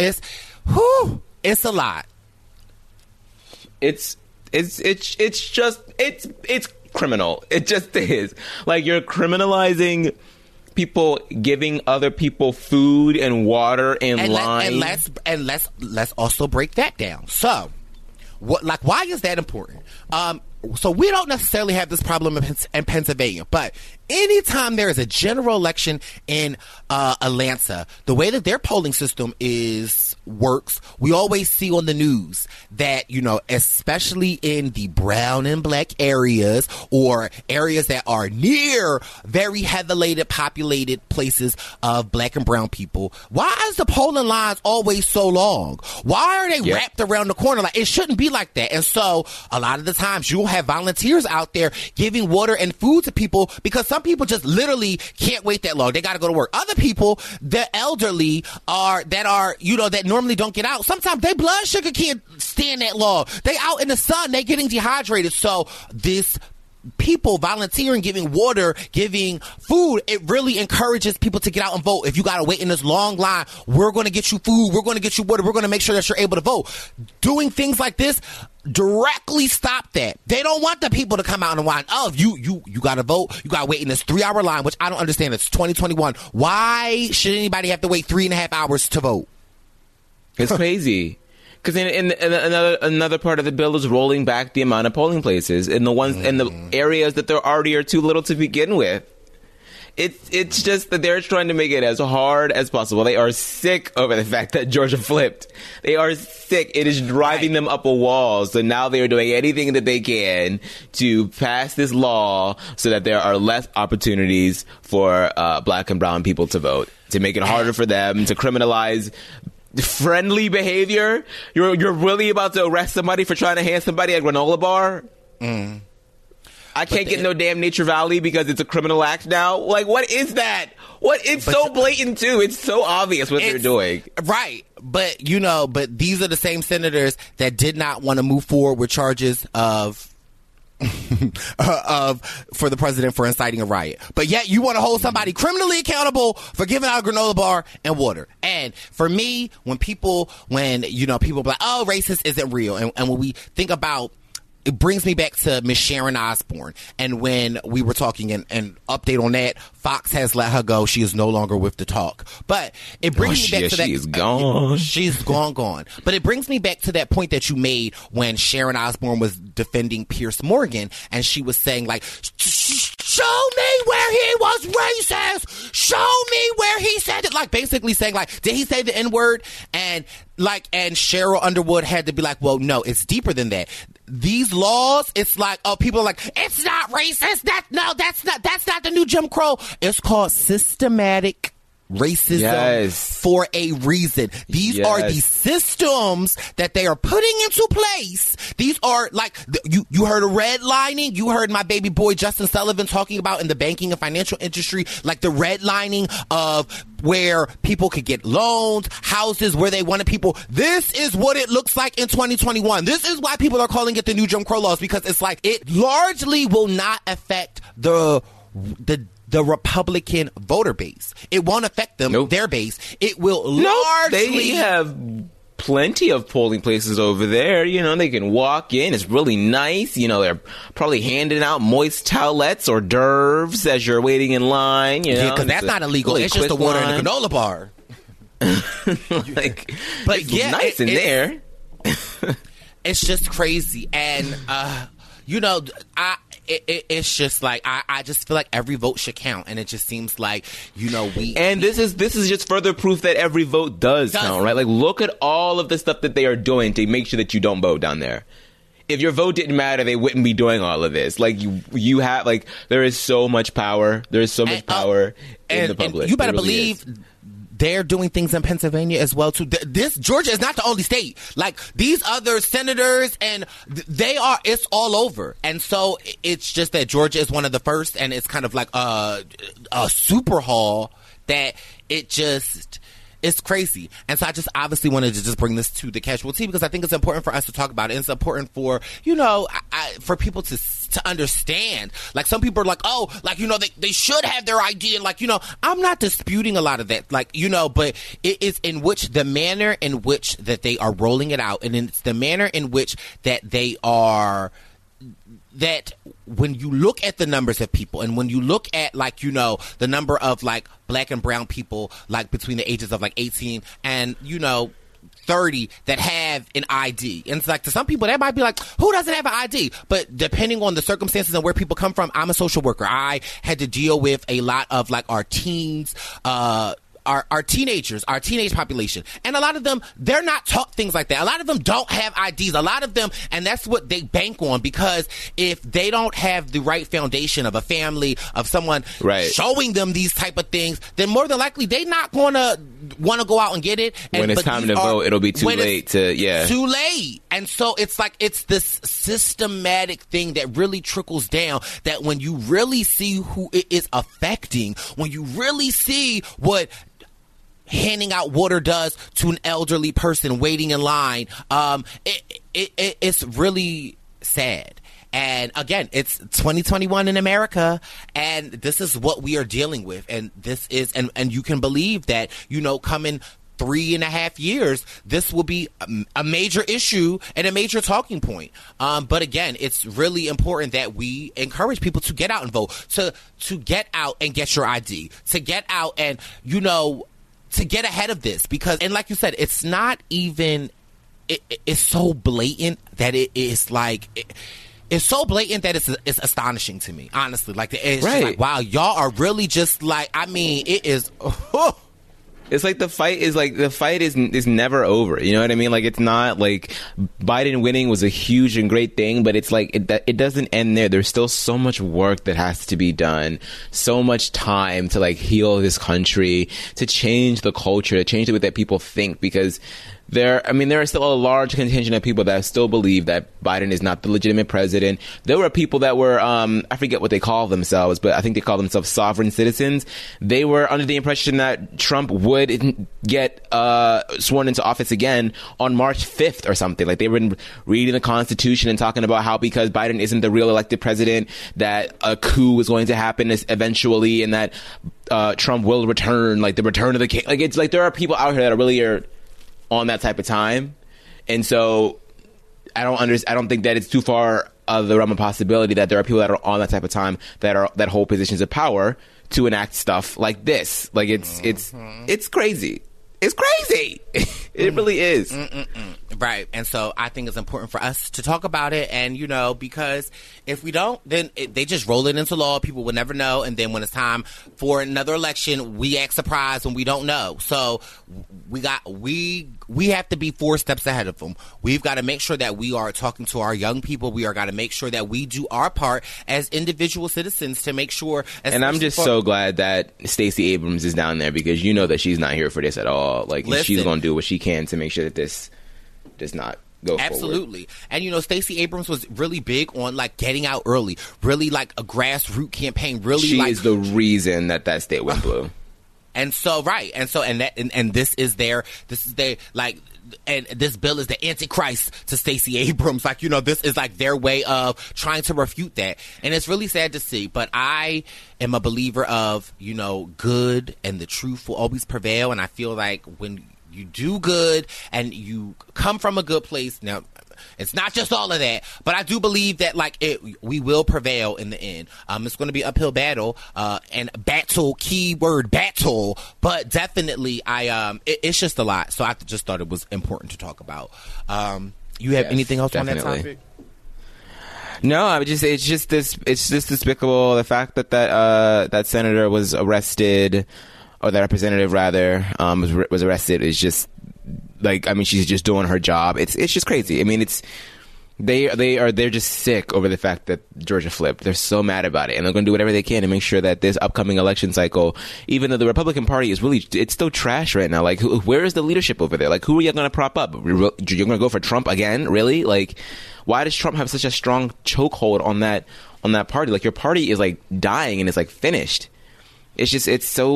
a lot. It's criminal. It just is. Like, you're criminalizing people giving other people food and water and line. Let's also break that down. So, why is that important? So we don't necessarily have this problem in Pennsylvania, but anytime there is a general election in Atlanta, the way that their polling system works, we always see on the news that, you know, especially in the brown and black areas, or areas that are near very heavily populated places of black and brown people, why is the polling lines always so long? Why are they wrapped around the corner? Like, it shouldn't be like that. And so a lot of the times you'll have volunteers out there giving water and food to people, because some people just literally can't wait that long. They got to go to work. Other people, the elderly, that normally don't get out, sometimes their blood sugar can't stand that long. They out in the sun, they getting dehydrated. So this people volunteering, giving water, giving food, it really encourages people to get out and vote. If you got to wait in this long line, we're going to get you food, we're going to get you water, we're going to make sure that you're able to vote. Doing things like this directly stop that. They don't want the people to come out and whine, oh, you got to vote, you got to wait in this 3-hour line, which I don't understand. It's 2021. Why should anybody have to wait 3.5 hours to vote? It's crazy. Because in another part of the bill is rolling back the amount of polling places in the ones in the areas that there already are too little to begin with. It's just that they're trying to make it as hard as possible. They are sick over the fact that Georgia flipped. They are sick. It is driving them up a wall. So now they are doing anything that they can to pass this law so that there are less opportunities for black and brown people to vote, to make it harder for them, to criminalize friendly behavior. You're really about to arrest somebody for trying to hand somebody a granola bar? I can't get no damn Nature Valley because it's a criminal act now. Like, what is that? It's so blatant too. It's so obvious what they're doing. Right. But these are the same senators that did not want to move forward with charges for the president for inciting a riot. But yet you want to hold somebody criminally accountable for giving out a granola bar and water. And for me, when people be like, oh, racist isn't real. And when we think about, it brings me back to Miss Sharon Osbourne. And when we were talking, and update on that, Fox has let her go. She is no longer with the talk. But it brings me back to that. She's gone. She's gone. But it brings me back to that point that you made when Sharon Osbourne was defending Pierce Morgan. And she was saying, like, show me where he was racist. Show me where he said it. Like, basically saying, like, did he say the N-word? And Cheryl Underwood had to be like, well, no, it's deeper than that. These laws, it's like, oh, people are like, it's not racist. That's not the new Jim Crow. It's called systematic racism for a reason. These are the systems that they are putting into place. These are like, you heard of redlining. You heard my baby boy Justin Sullivan talking about in the banking and financial industry, like the redlining of where people could get loans, houses, where they wanted people. This is what it looks like in 2021. This is why people are calling it the new Jim Crow laws, because it's like it largely will not affect the Republican voter base. It won't affect them, their base. It will largely... They have plenty of polling places over there. You know, they can walk in. It's really nice. You know, they're probably handing out moist towelettes or derves as you're waiting in line. You know, because that's not illegal. It's just the water in a granola bar. But it's nice in there. It's just crazy. And, you know, it's just like I just feel like every vote should count, and it just seems like, you know, this is just further proof that every vote does count, right? Like, look at all of the stuff that they are doing to make sure that you don't vote down there. If your vote didn't matter, they wouldn't be doing all of this. Like, you have, like, there is so much power. There is so much power in the public. And you better believe they're doing things in Pennsylvania as well too. Georgia is not the only state. Like, these other senators, and it's all over. And so it's just that Georgia is one of the first, and it's kind of like a super haul that it's crazy. And so I just obviously wanted to just bring this to the casual tea, because I think it's important for us to talk about it. And it's important for, you know, for people to understand. Like, some people are like, oh, like, you know, they should have their ID. And, like, you know, I'm not disputing a lot of that. Like, you know, but it is in which the manner in which that they are rolling it out. And it's the manner in which that they are, that when you look at the numbers of people, and when you look at, like, you know, the number of, like, black and brown people, like, between the ages of, like, 18 and, you know, 30 that have an ID. And it's like, to some people, that might be like, who doesn't have an ID? But depending on the circumstances and where people come from, I'm a social worker. I had to deal with a lot of, like, our teens, our teenagers, our teenage population. And a lot of them, they're not taught things like that. A lot of them don't have IDs. A lot of them, and that's what they bank on, because if they don't have the right foundation of a family, of someone showing them these type of things, then more than likely they're not going to want to go out and get it. When it's time to vote, it'll be too late Too late. And so it's like, it's this systematic thing that really trickles down, that when you really see who it is affecting, when you really see what handing out water does to an elderly person waiting in line, it's really sad. And again, it's 2021 in America, and this is what we are dealing with. And this is, and you can believe that, you know, coming 3.5 years, this will be a major issue and a major talking point. But again, it's really important that we encourage people to get out and vote, to get out and get your ID, to get out and, you know, to get ahead of this. Because, and like you said, it's not even, it's so blatant that it is like, it's so blatant that it's astonishing to me, honestly. Like, it's just like, wow, y'all are really just like, I mean, it is. It's like the fight is never over. You know what I mean? Like, it's not like Biden winning was a huge and great thing, but it's like it doesn't end there. There's still so much work that has to be done, so much time to, like, heal this country, to change the culture, to change the way that people think, because there are still a large contingent of people that still believe that Biden is not the legitimate president. There were people that were, I forget what they call themselves, but I think they call themselves sovereign citizens. They were under the impression that Trump would get sworn into office again on March 5th or something. Like, they were reading the Constitution and talking about how, because Biden isn't the real elected president, that a coup was going to happen eventually, and that Trump will return, like the return of the king. Like, it's like there are people out here that are really on that type of time. And so I don't think that it's too far of the realm of possibility that there are people that are on that type of time that hold positions of power to enact stuff like this. Like, it's crazy. It's crazy. It really is. Right. And so I think it's important for us to talk about it. And, you know, because if we don't, then they just roll it into law. People will never know. And then when it's time for another election, we act surprised when we don't know. So we we have to be 4 steps ahead of them. We've got to make sure that we are talking to our young people. We are got to make sure that we do our part as individual citizens to make sure. And I'm just so glad that Stacey Abrams is down there, because you know that she's not here for this at all. Like, she's going to do what she can to make sure that this does not go Absolutely. forward. And, you know, Stacey Abrams was really big on, like, getting out early. Really, like, a grassroots campaign. Really, she like, is the reason that state went blue. And so, right. And so, and this is their, like, and this bill is the antichrist to Stacey Abrams. Like, you know, this is like their way of trying to refute that. And it's really sad to see. But I am a believer of, you know, good and the truth will always prevail. And I feel like when you do good and you come from a good place, now, it's not just all of that, but I do believe that, like, we will prevail in the end. It's going to be an uphill battle, and battle, keyword battle, but definitely it's just a lot. So I just thought it was important to talk about. You have anything else definitely. on that topic? No, it's just despicable. The fact that senator was arrested, or the representative rather, was arrested is just, like, I mean, she's just doing her job. It's just crazy. I mean, they're just sick over the fact that Georgia flipped. They're so mad about it, and they're going to do whatever they can to make sure that this upcoming election cycle, even though the Republican Party is it's still trash right now. Like, where is the leadership over there? Like, who are you going to prop up? You're going to go for Trump again? Really? Like, why does Trump have such a strong chokehold on that party? Like, your party is, like, dying and it's, like, finished. It's just,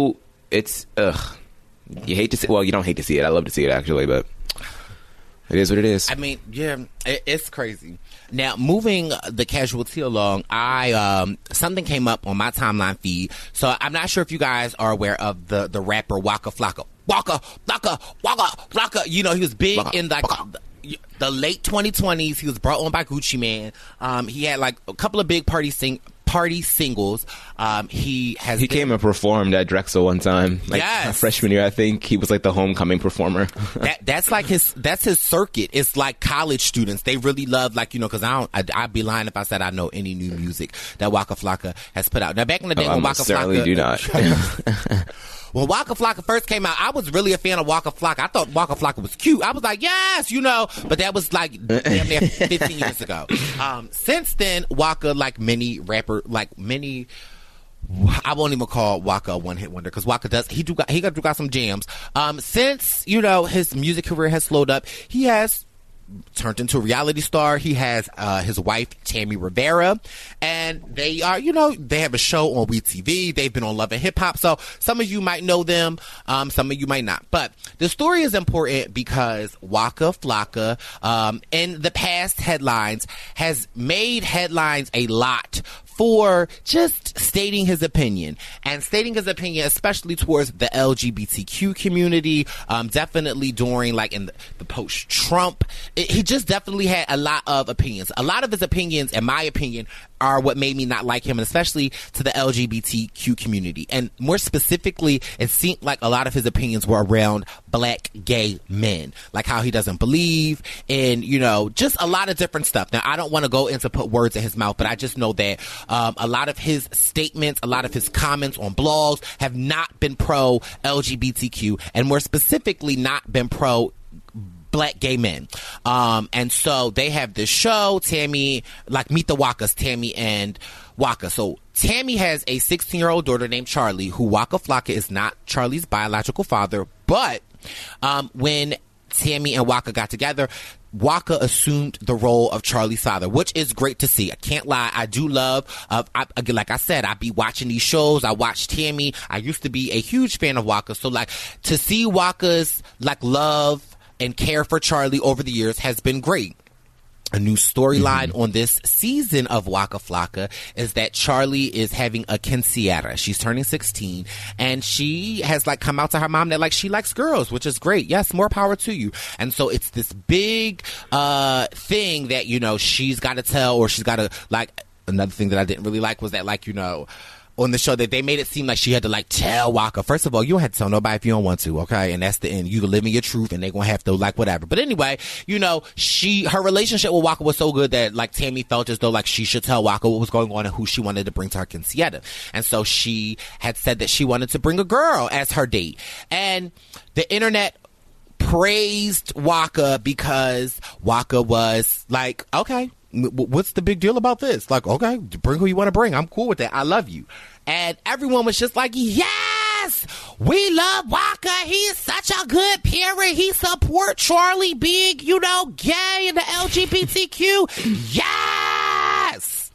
ugh. You hate to see. Well, you don't hate to see it. I love to see it, actually, but it is what it is. I mean, yeah, it's crazy. Now, moving the casualty along, something came up on my timeline feed. So I'm not sure if you guys are aware of the rapper Waka Flocka. Waka Flocka, Waka Flocka. You know, he was big in the late 2020s. He was brought on by Gucci Mane. He had like a couple of big party singles. He came and performed at Drexel one time, like freshman year. I think he was like the homecoming performer. That's his circuit. It's like college students. They really love, like, you know, because I'd be lying if I said I know any new music that Waka Flocka has put out. Now, back in the day when Waka Flocka do not. When Waka Flocka first came out, I was really a fan of Waka Flocka. I thought Waka Flocka was cute. I was like, yes, you know, but that was like damn near 15 years ago. Since then, Waka, like many rapper, I won't even call Waka a one-hit wonder, because Waka got some jams. Since, you know, his music career has slowed up, he has turned into a reality star. He has his wife Tammy Rivera, and they are, you know, they have a show on WeTV. They've been on Love and Hip Hop, so some of you might know them, some of you might not. But the story is important because Waka Flocka, in the past headlines, has made headlines a lot for just stating his opinion, especially towards the LGBTQ community. Definitely during, like, in the post-Trump, he just definitely had a lot of opinions. A lot of his opinions, in my opinion, are what made me not like him, and especially to the LGBTQ community. And more specifically, it seemed like a lot of his opinions were around black gay men, like how he doesn't believe in, you know, just a lot of different stuff. Now, I don't want to go into put words in his mouth, but I just know that a lot of his statements, a lot of his comments on blogs have not been pro LGBTQ, and more specifically not been pro black gay men. And so they have this show, Tammy, like Meet the Wakas, Tammy and Waka. So Tammy has a 16-year-old daughter named Charlie, who Waka Flocka is not Charlie's biological father. But when Tammy and Waka got together, Waka assumed the role of Charlie's father, which is great to see. I can't lie. I do love, like I said, I be watching these shows. I watch Tammy. I used to be a huge fan of Waka. So, like, to see Waka's, like, love and care for Charlie over the years has been great. A new storyline on this season of Waka Flocka is that Charlie is having a quinceañera. She's turning 16, and she has, like, come out to her mom that, like, she likes girls, which is great. Yes, more power to you. And so it's this big thing that, you know, she's got to tell, or she's got to, like, another thing that I didn't really like was that, like, you know, on the show that they made it seem like she had to, like, tell Waka. First of all, you don't have to tell nobody if you don't want to, okay? And that's the end. You can live in your truth, and they're gonna have to, like, whatever. But anyway, you know, her relationship with Waka was so good that, like, Tammy felt as though, like, she should tell Waka what was going on and who she wanted to bring to her quinceañera. And so she had said that she wanted to bring a girl as her date. And the internet praised Waka because Waka was like, okay, what's the big deal about this? Like, okay, bring who you want to bring. I'm cool with that. I love you. And everyone was just like, yes, we love Waka. He's such a good parent. He supports Charlie being, gay and the LGBTQ. Yes.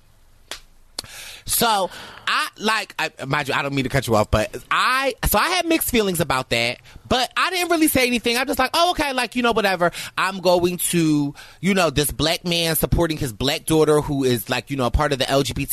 So mind you, I don't mean to cut you off, but I had mixed feelings about that, but I didn't really say anything. I'm just like, oh, okay, whatever. I'm going to, this black man supporting his black daughter who is a part of the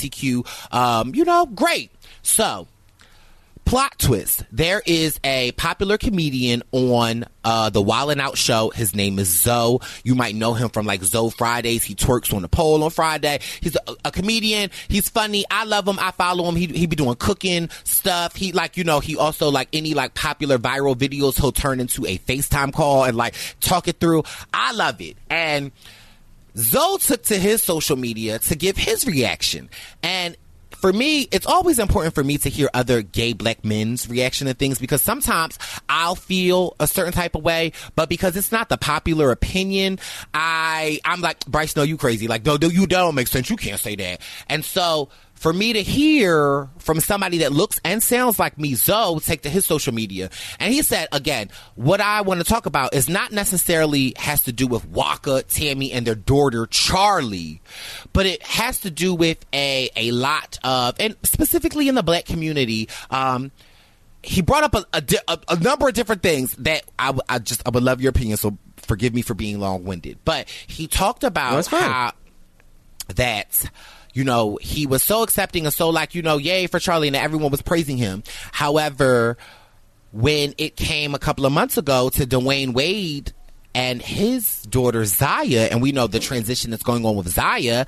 LGBTQ, great. So, plot twist. There is a popular comedian on the Wildin' Out show. His name is Zoe. You might know him from Zoe Fridays. He twerks on the pole on Friday. He's a comedian. He's funny. I love him. I follow him. He be doing cooking stuff. He he also any popular viral videos he'll turn into a FaceTime call and talk it through. I love it. And Zoe took to his social media to give his reaction. And for me, it's always important for me to hear other gay black men's reaction to things because sometimes I'll feel a certain type of way, but because it's not the popular opinion, I'm like, Bryce, no, you crazy. No, you don't make sense. You can't say that. And so for me to hear from somebody that looks and sounds like me, Zoe, take to his social media. And he said, again, what I want to talk about is not necessarily has to do with Waka, Tammy, and their daughter, Charlie, but it has to do with a lot of, and specifically in the black community, he brought up a number of different things that I would love your opinion, so forgive me for being long-winded. But he talked about how that... he was so accepting and so yay for Charlie, and everyone was praising him. However, when it came a couple of months ago to Dwayne Wade and his daughter Zaya, and we know the transition that's going on with Zaya,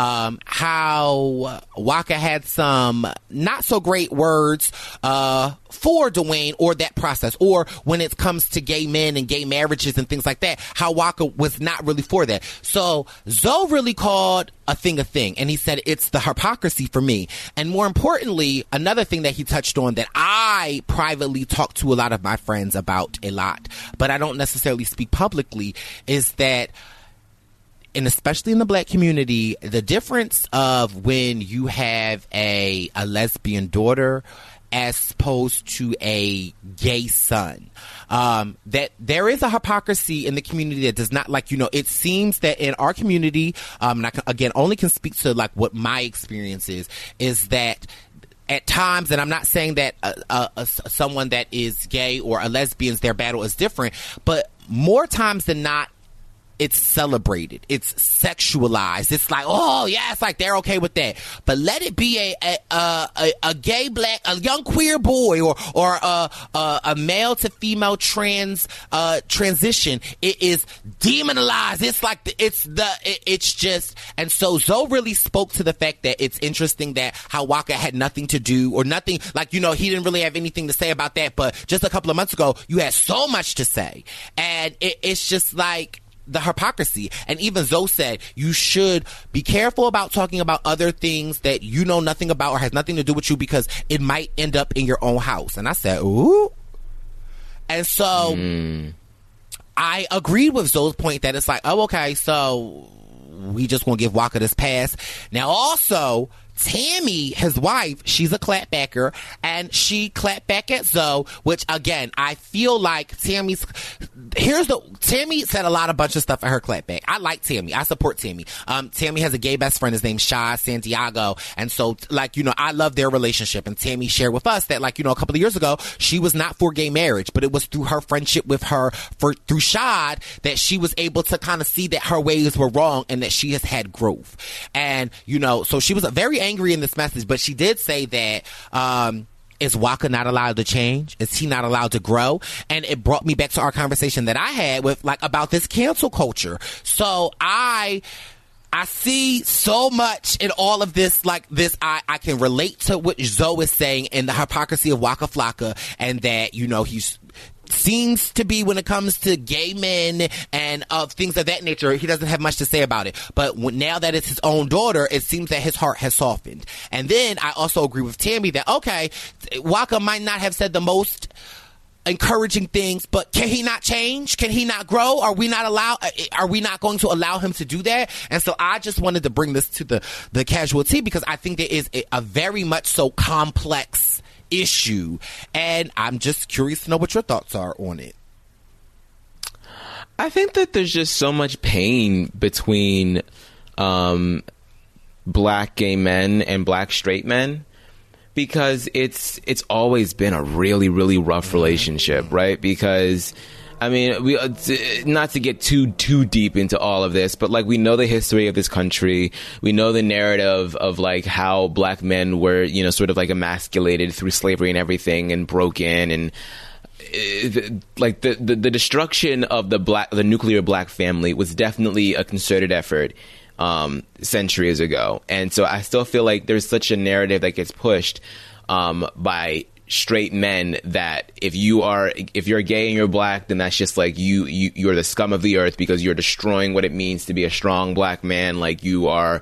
how Waka had some not so great words for Dwayne or that process, or when it comes to gay men and gay marriages and things like that, how Waka was not really for that. So Zoe really called a thing, and he said it's the hypocrisy for me. And more importantly, another thing that he touched on that I privately talk to a lot of my friends about a lot, but I don't necessarily speak publicly, is that, and especially in the black community, the difference of when you have a lesbian daughter as opposed to a gay son, that there is a hypocrisy in the community that does not it seems that in our community, and I again only can speak to what my experience is that at times, and I'm not saying that someone that is gay or a lesbian, their battle is different, but more times than not, it's celebrated. It's sexualized. It's oh yeah, it's they're okay with that. But let it be a gay black, a young queer boy, or a male to female transition. It is demonized. It's just. And so Zoe really spoke to the fact that it's interesting that how Waka had nothing to do or nothing he didn't really have anything to say about that. But just a couple of months ago, you had so much to say, and it's just the hypocrisy. And even Zoe said you should be careful about talking about other things that you know nothing about or has nothing to do with you because it might end up in your own house. And I said, ooh. And so I agreed with Zoe's point that it's oh, okay, so we just gonna give Waka this pass. Now also, Tammy, his wife, she's a clapbacker, and she clapped back at Zoe, which again, I feel like Tammy said a bunch of stuff at her clapback. I like Tammy. I support Tammy. Tammy has a gay best friend. His name's Shai Santiago. And so, I love their relationship. And Tammy shared with us that, a couple of years ago, she was not for gay marriage, but it was through her friendship with her, through Shad, that she was able to kind of see that her ways were wrong and that she has had growth. And, so she was very angry in this message, but she did say that, is Waka not allowed to change? Is he not allowed to grow? And it brought me back to our conversation that I had with about this cancel culture. So I see so much in all of this, I can relate to what Zoe is saying and the hypocrisy of Waka Flocka, and that, he's seems to be when it comes to gay men and things of that nature, he doesn't have much to say about it. But now that it's his own daughter, it seems that his heart has softened. And then I also agree with Tammy that, okay, Waka might not have said the most encouraging things, but can he not change? Can he not grow? Are we not going to allow him to do that? And so I just wanted to bring this to the casualty because I think there is a very much so complex issue, and I'm just curious to know what your thoughts are on it. I think that there's just so much pain between black gay men and black straight men, because it's always been a really, really rough relationship, right? Because, I mean, we not to get too deep into all of this, but like we know the history of this country. We know the narrative of like how black men were, you know, sort of like emasculated through slavery and everything, and broken, and like the destruction of the nuclear black family was definitely a concerted effort centuries ago. And so I still feel like there's such a narrative that gets pushed by straight men that if you're gay and you're black, then that's just like you're the scum of the earth because you're destroying what it means to be a strong black man. Like you are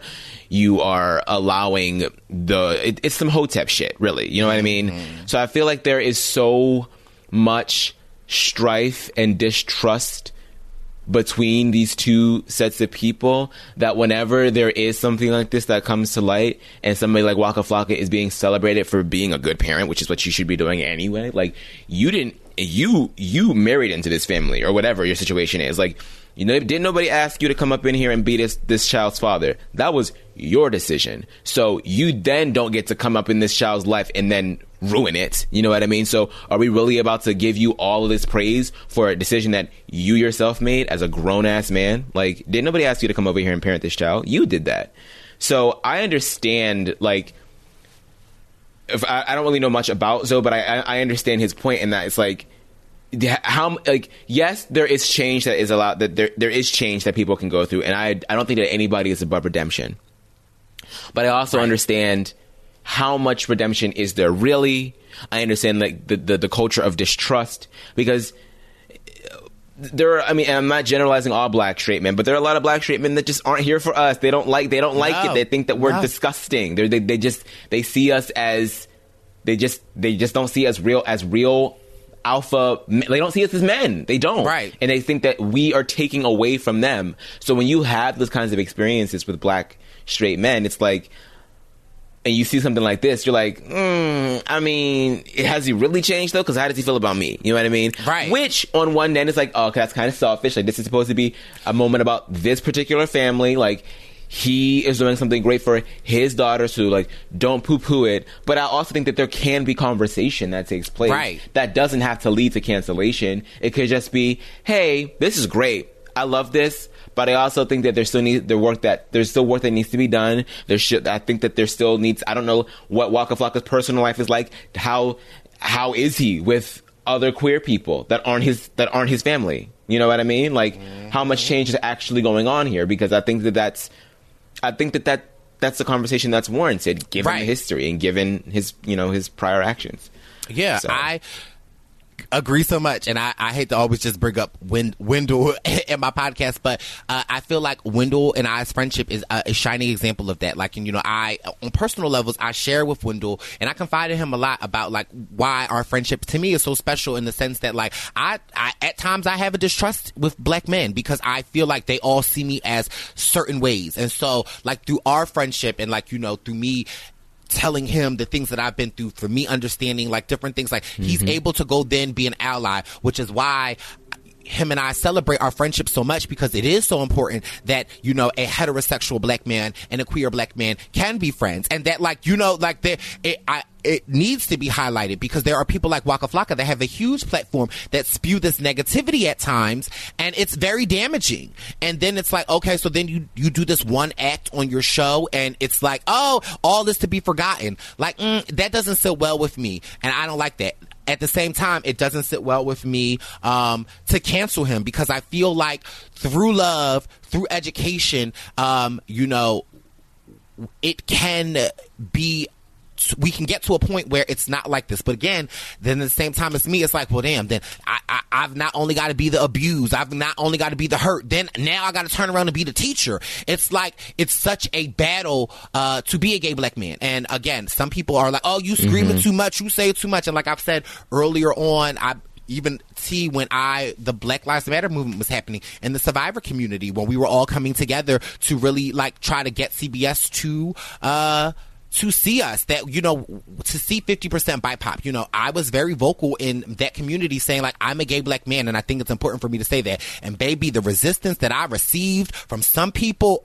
allowing it's some Hotep shit, really. You know what I mean? So I feel like there is so much strife and distrust between these two sets of people that whenever there is something like this that comes to light and somebody like Waka Flocka is being celebrated for being a good parent, which is what you should be doing anyway, like you married into this family or whatever your situation is, like, you know, didn't nobody ask you to come up in here and be this child's father? That was your decision. So you then don't get to come up in this child's life and then ruin it. You know what I mean? So are we really about to give you all of this praise for a decision that you yourself made as a grown-ass man? Like, didn't nobody ask you to come over here and parent this child? You did that. So I understand, like, if I don't really know much about Zoe, but I understand his point in that it's like, how, like, yes, there is change that is allowed, that there is change that people can go through, and I don't think that anybody is above redemption. But I also understand how much redemption is there really. I understand like the culture of distrust, because there are, I mean, and I'm not generalizing all black straight men, but there are a lot of black straight men that just aren't here for us. They don't like it. They think that we're disgusting. They see us as they just don't see us as real alpha. They don't see us as men. They don't. Right. And they think that we are taking away from them. So when you have those kinds of experiences with black straight men, it's like, and you see something like this, you're like, I mean, has he really changed though? Because how does he feel about me? You know what I mean? Right. Which on one end is like, oh, okay, that's kind of selfish. Like, this is supposed to be a moment about this particular family. Like, he is doing something great for his daughter, so like, don't poo-poo it. But I also think that there can be conversation that takes place. Right. That doesn't have to lead to cancellation. It could just be, hey, this is great. I love this. But I also think that there's still work that needs to be done. I think that there still needs, I don't know what Waka Flocka's personal life is like. How is he with other queer people that aren't his family? You know what I mean? Like, how much change is actually going on here? Because I think that's a conversation that's warranted given the history and given his prior actions. Yeah, so. I agree so much, and I hate to always just bring up Wendell in my podcast, but I feel like Wendell and I's friendship is a shining example of that. Like, and I, on personal levels, I share with Wendell, and I confide in him a lot about like why our friendship to me is so special, in the sense that like I at times I have a distrust with black men because I feel like they all see me as certain ways, and so like through our friendship and like through me telling him the things that I've been through, for me understanding like different things, like he's able to go then be an ally, which is why him and I celebrate our friendship so much, because it is so important that a heterosexual black man and a queer black man can be friends, and that like it needs to be highlighted, because there are people like Waka Flocka that have a huge platform that spew this negativity at times, and it's very damaging. And then it's like, okay, so then you do this one act on your show, and it's like, oh, all this to be forgotten. Like, that doesn't sit well with me, and I don't like that. At the same time, it doesn't sit well with me to cancel him, because I feel like through love, through education, it can be, we can get to a point where it's not like this. But again, then at the same time as me, it's like, well, damn, then I've not only got to be the abused, I've not only got to be the hurt, then now I got to turn around and be the teacher. It's like, it's such a battle to be a gay black man. And again, some people are like, oh, you screaming too much, you say too much. And like I've said earlier on, even when the Black Lives Matter movement was happening in the survivor community, when we were all coming together to really like try to get CBS to see us, that, you know, to see 50% BIPOC. You know, I was very vocal in that community saying, like, I'm a gay black man, and I think it's important for me to say that. And baby, the resistance that I received from some people,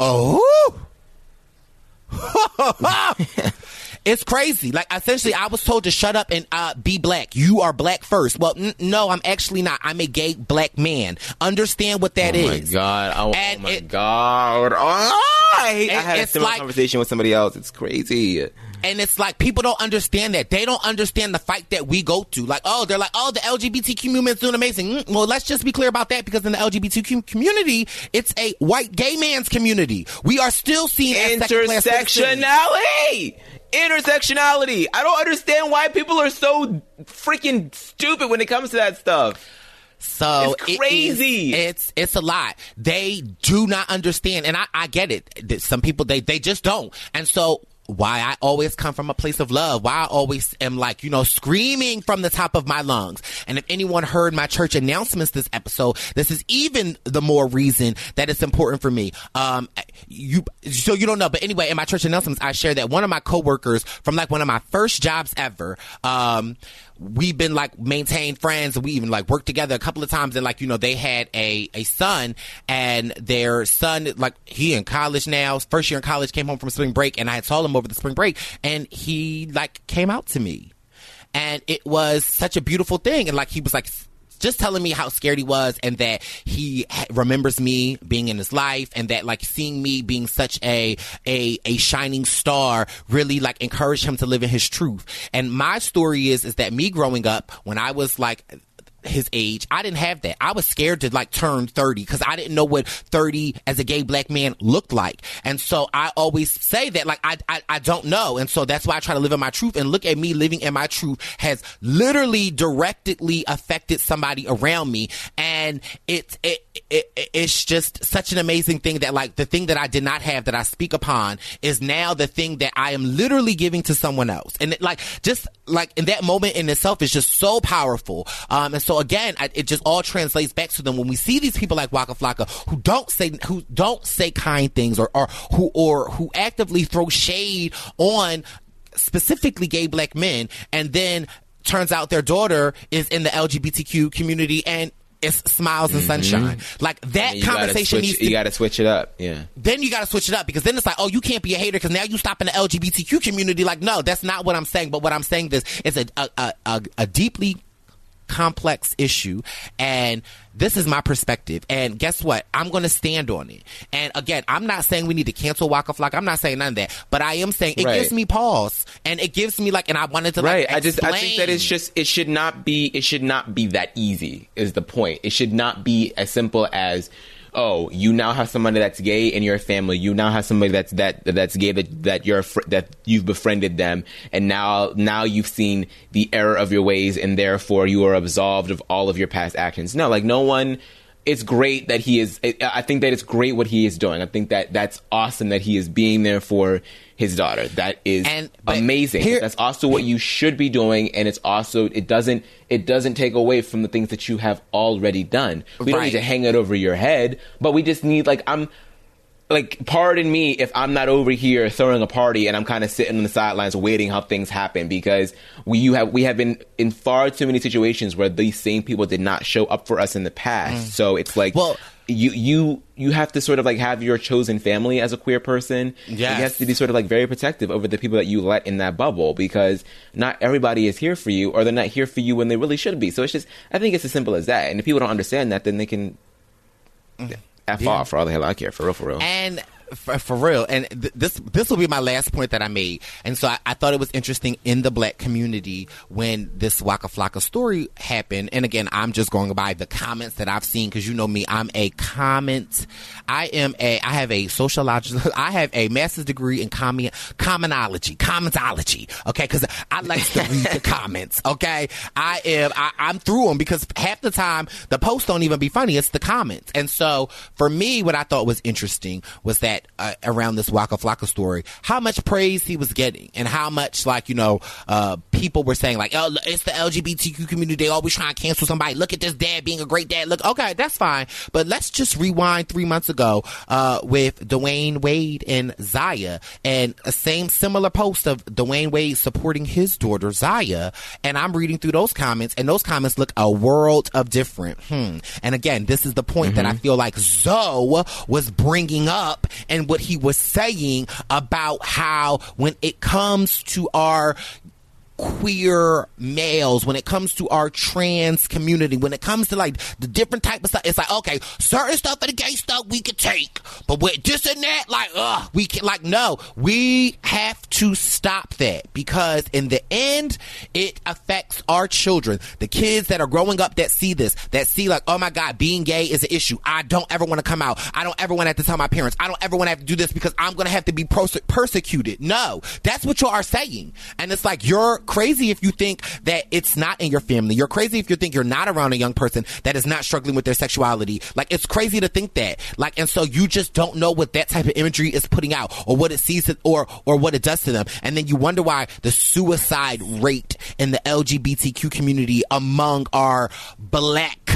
it's crazy. Like, essentially, I was told to shut up and be black. You are black first. Well, no, I'm actually not. I'm a gay black man. Understand what that is. Oh, my God. Oh, my God. I had a similar conversation with somebody else. It's crazy. And it's like, people don't understand that. They don't understand the fight that we go through. Like, they're like, the LGBTQ movement's doing amazing. Well, let's just be clear about that, because in the LGBTQ community, it's a white gay man's community. We are still seen as intersectionality. Intersectionality. I don't understand why people are so freaking stupid when it comes to that stuff. So it's crazy. It's a lot. They do not understand, and I get it. Some people they just don't. And so why I always come from a place of love, why I always am like, you know, screaming from the top of my lungs. And if anyone heard my church announcements this episode, this is even the more reason that it's important for me. You don't know, but anyway, in my church announcements, I shared that one of my coworkers from like one of my first jobs ever, we've been like maintained friends. We even like worked together a couple of times, and like, you know, they had a son, and their son, like, he in college now, first year in college, came home from spring break, and I had told him over the spring break, and he like came out to me, and it was such a beautiful thing. And like, he was like just telling me how scared he was, and that he remembers me being in his life, and that like seeing me being such a shining star really like encouraged him to live in his truth. And my story is that me growing up, when I was like his age, I didn't have that. I was scared to like turn 30 because I didn't know what 30 as a gay black man looked like. And so I always say that like I don't know. And so that's why I try to live in my truth. And look at me living in my truth has literally directly affected somebody around me. And it's just such an amazing thing that like the thing that I did not have that I speak upon is now the thing that I am literally giving to someone else. And it, like, just like in that moment in itself is just so powerful. And so again, it just all translates back to them when we see these people like Waka Flocka who don't say kind things or who actively throw shade on specifically gay black men, and then turns out their daughter is in the LGBTQ community and it's smiles and sunshine. Like that conversation you got to switch it up. Yeah. Then you got to switch it up, because then it's like, oh, you can't be a hater because now you stop in the LGBTQ community. Like, no, that's not what I'm saying. But what I'm saying is a deeply complex issue, and this is my perspective, and guess what, I'm going to stand on it. And again, I'm not saying we need to cancel Waka Flocka, I'm not saying none of that, but I am saying it gives me pause, and it gives me like, and I wanted to like explain. I think that it should not be that easy is the point. It should not be as simple as, oh, you now have somebody that's gay in your family. You now have somebody that's gay that you've befriended them, and now you've seen the error of your ways, and therefore you are absolved of all of your past actions. No, like no one. It's great that he is. I think that it's great what he is doing. I think that that's awesome that he is being there for his daughter. That is amazing. That's also what you should be doing, and it's also it doesn't take away from the things that you have already done. We don't need to hang it over your head, but we just need pardon me if I'm not over here throwing a party and I'm kind of sitting on the sidelines waiting how things happen, because we have been in far too many situations where these same people did not show up for us in the past. So it's like, well, you have to sort of like have your chosen family as a queer person. Yes. You have to be sort of like very protective over the people that you let in that bubble, because not everybody is here for you, or they're not here for you when they really should be. So it's just, I think it's as simple as that. And if people don't understand that, then they can F off for all the hell I care, for real. And for real. And this will be my last point that I made. And so I thought it was interesting in the black community when this Waka Flocka story happened. And again, I'm just going by the comments that I've seen, because you know me, I have a sociological, I have a master's degree in commentology, okay? Because I like to read the comments, okay? I'm through them, because half the time the posts don't even be funny, it's the comments. And so for me, what I thought was interesting was that that around this Waka Flocka story, how much praise he was getting and how much, like, you know, people were saying, like, oh, it's the LGBTQ community. They always try to cancel somebody. Look at this dad being a great dad. Look, okay, that's fine. But let's just rewind 3 months ago with Dwayne Wade and Zaya, and a similar post of Dwayne Wade supporting his daughter Zaya. And I'm reading through those comments, and those comments look a world of different. And again, this is the point that I feel like Zoe was bringing up, and what he was saying about how when it comes to our queer males, when it comes to our trans community, when it comes to like the different type of stuff, it's like, okay, certain stuff of the gay stuff we could take, but with this and that, like, we can, like, no, we have to stop that, because in the end, it affects our children, the kids that are growing up that see this, that see like, oh my God, being gay is an issue. I don't ever want to come out. I don't ever want to have to tell my parents. I don't ever want to have to do this because I'm going to have to be persecuted. No, that's what you are saying. And it's like, you're crazy if you think that it's not in your family. You're crazy if you think you're not around a young person that is not struggling with their sexuality. Like, it's crazy to think that. Like, and so you just don't know what that type of imagery is putting out, or what it sees, or what it does to them. And then you wonder why the suicide rate in the LGBTQ community among our Black,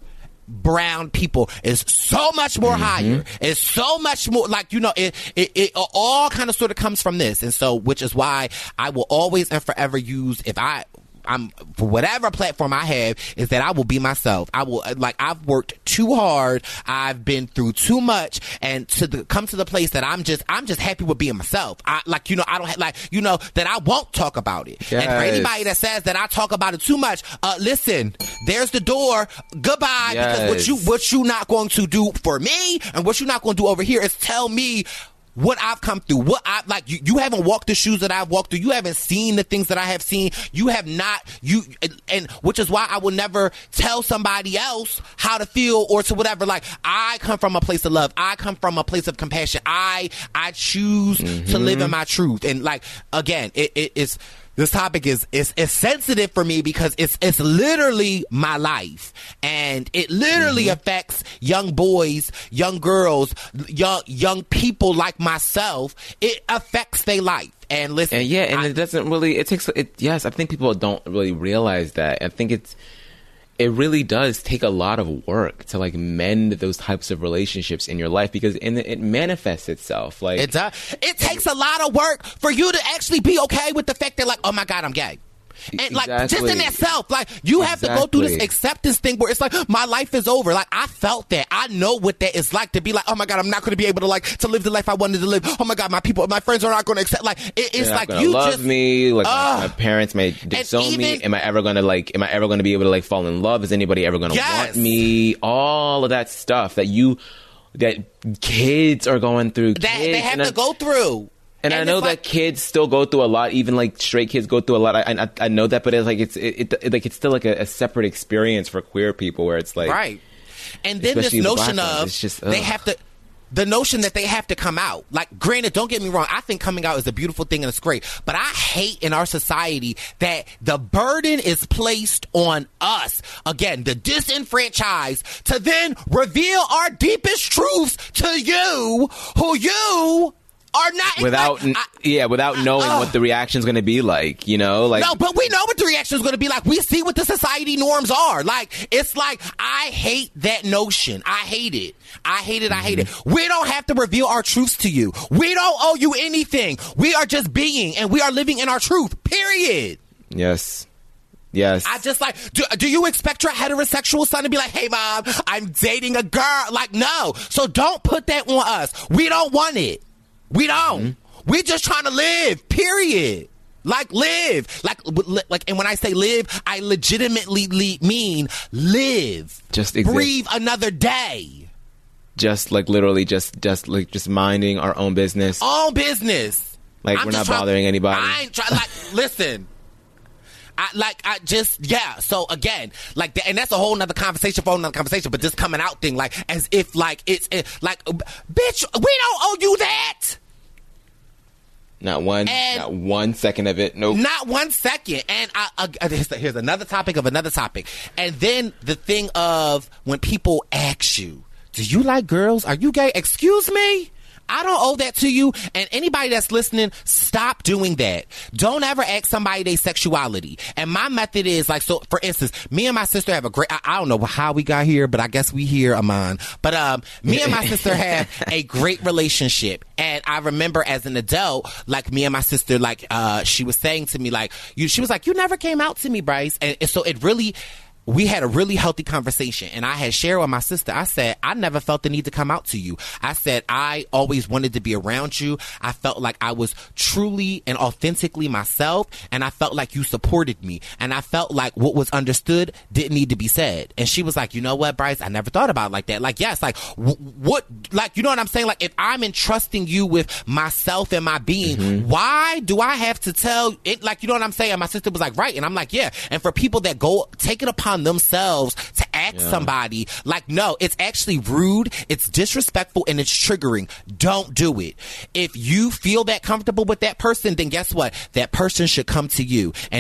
brown people is so much more higher. It's so much more, like, you know, it all kind of sort of comes from this. And so, which is why I will always and forever use, if I'm for whatever platform I have, is that I will be myself. I will, like, I've worked too hard. I've been through too much, and come to the place that I'm just happy with being myself. I, like, you know, I don't like, you know, that I won't talk about it. Yes. And for anybody that says that I talk about it too much, listen, there's the door. Goodbye. Yes. Because what you not going to do for me, and what you're not going to do over here, is tell me what I've come through, what I like. You haven't walked the shoes that I've walked through. You haven't seen the things that I have seen. You have not. And which is why I will never tell somebody else how to feel or to whatever. Like, I come from a place of love. I come from a place of compassion. I choose to live in my truth. And like, again, it's. This topic is sensitive for me because it's literally my life, and it literally affects young boys, young girls, young people like myself. It affects their life. And listen, and it doesn't really. Yes, I think people don't really realize that. I think it really does take a lot of work to like mend those types of relationships in your life, because it manifests itself. Like, it does. It takes a lot of work for you to actually be okay with the fact that, like, oh my God, I'm gay. And like, just in itself, like, you have to go through this acceptance thing where it's like, my life is over. Like, I felt that. I know what that is like, to be like, oh my God, I'm not going to be able to live the life I wanted to live. Oh my God, my friends are not going to accept. Like, it's like, you love just me. Like, my parents may disown me. Am I ever going to be able to like fall in love? Is anybody ever going to want me? All of that stuff that kids are going through. They have to go through. And I know that kids still go through a lot, even like straight kids go through a lot. I know that, but it's like it's still like a separate experience for queer people, where it's like, right. And then this notion of the notion that they have to come out. Like, granted, don't get me wrong, I think coming out is a beautiful thing and it's great, but I hate in our society that the burden is placed on us, again, the disenfranchised, to then reveal our deepest truths to you, who you are not without knowing what the reaction's going to be like, you know, like, no, but we know what the reaction's going to be like. We see what the society norms are. Like, it's like, I hate that notion. I hate it. I hate it. We don't have to reveal our truths to you. We don't owe you anything. We are just being, and we are living in our truth, period. Yes. I just like, do you expect your heterosexual son to be like, hey mom, I'm dating a girl? Like, no. So don't put that on us. We don't want it. We don't. We're just trying to live, period. Like, live. Like, and when I say live, I legitimately mean live. Just exist. Breathe another day. Just like literally just minding our own business. Own business. Like, we're not bothering anybody. I ain't trying, like, listen. So again, like, and that's a whole nother conversation but this coming out thing, like, as if, like, it's like, bitch, we don't owe you that. Not one second of it. Nope. Not 1 second. And here's another topic of another topic. And then the thing of when people ask you, do you like girls? Are you gay? Excuse me? I don't owe that to you. And anybody that's listening, stop doing that. Don't ever ask somebody their sexuality. And my method is like, so for instance, me and my sister have a great, I don't know how we got here, but I guess we here, Aman. But me and my sister have a great relationship. And I remember as an adult, like me and my sister, like she was saying to me, like, she was like, you never came out to me, Bryce. And so it really, we had a really healthy conversation, and I had shared with my sister. I said, I never felt the need to come out to you. I said, I always wanted to be around you. I felt like I was truly and authentically myself, and I felt like you supported me, and I felt like what was understood didn't need to be said. And she was like, you know what, Bryce, I never thought about it like that. Like, yes, like, what, like, you know what I'm saying? Like, if I'm entrusting you with myself and my being, why do I have to tell it? Like, you know what I'm saying? And my sister was like, right. And I'm like, yeah. And for people that go take it upon themselves to ask somebody, like, no, it's actually rude, it's disrespectful, and it's triggering. Don't do it. If you feel that comfortable with that person, then guess what? That person should come to you. And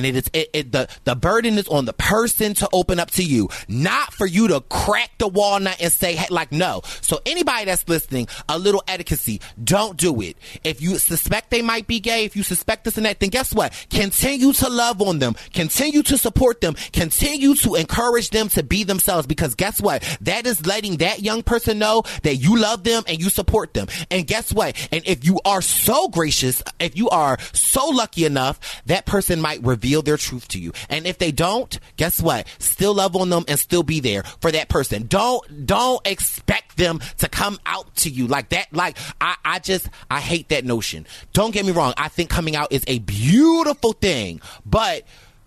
the burden is on the person to open up to you, not for you to crack the walnut and say, hey, like, no. So anybody that's listening, a little etiquette, don't do it. If you suspect they might be gay, if you suspect this and that, then guess what? Continue to love on them, continue to support them, continue to encourage them to be themselves, because guess what? That is letting that young person know that you love them and you support them. And guess what? And if you are so gracious, if you are so lucky enough, that person might reveal their truth to you. And if they don't, guess what? Still love on them and still be there for that person. Don't expect them to come out to you like that. Like, I hate that notion. Don't get me wrong. I think coming out is a beautiful thing, but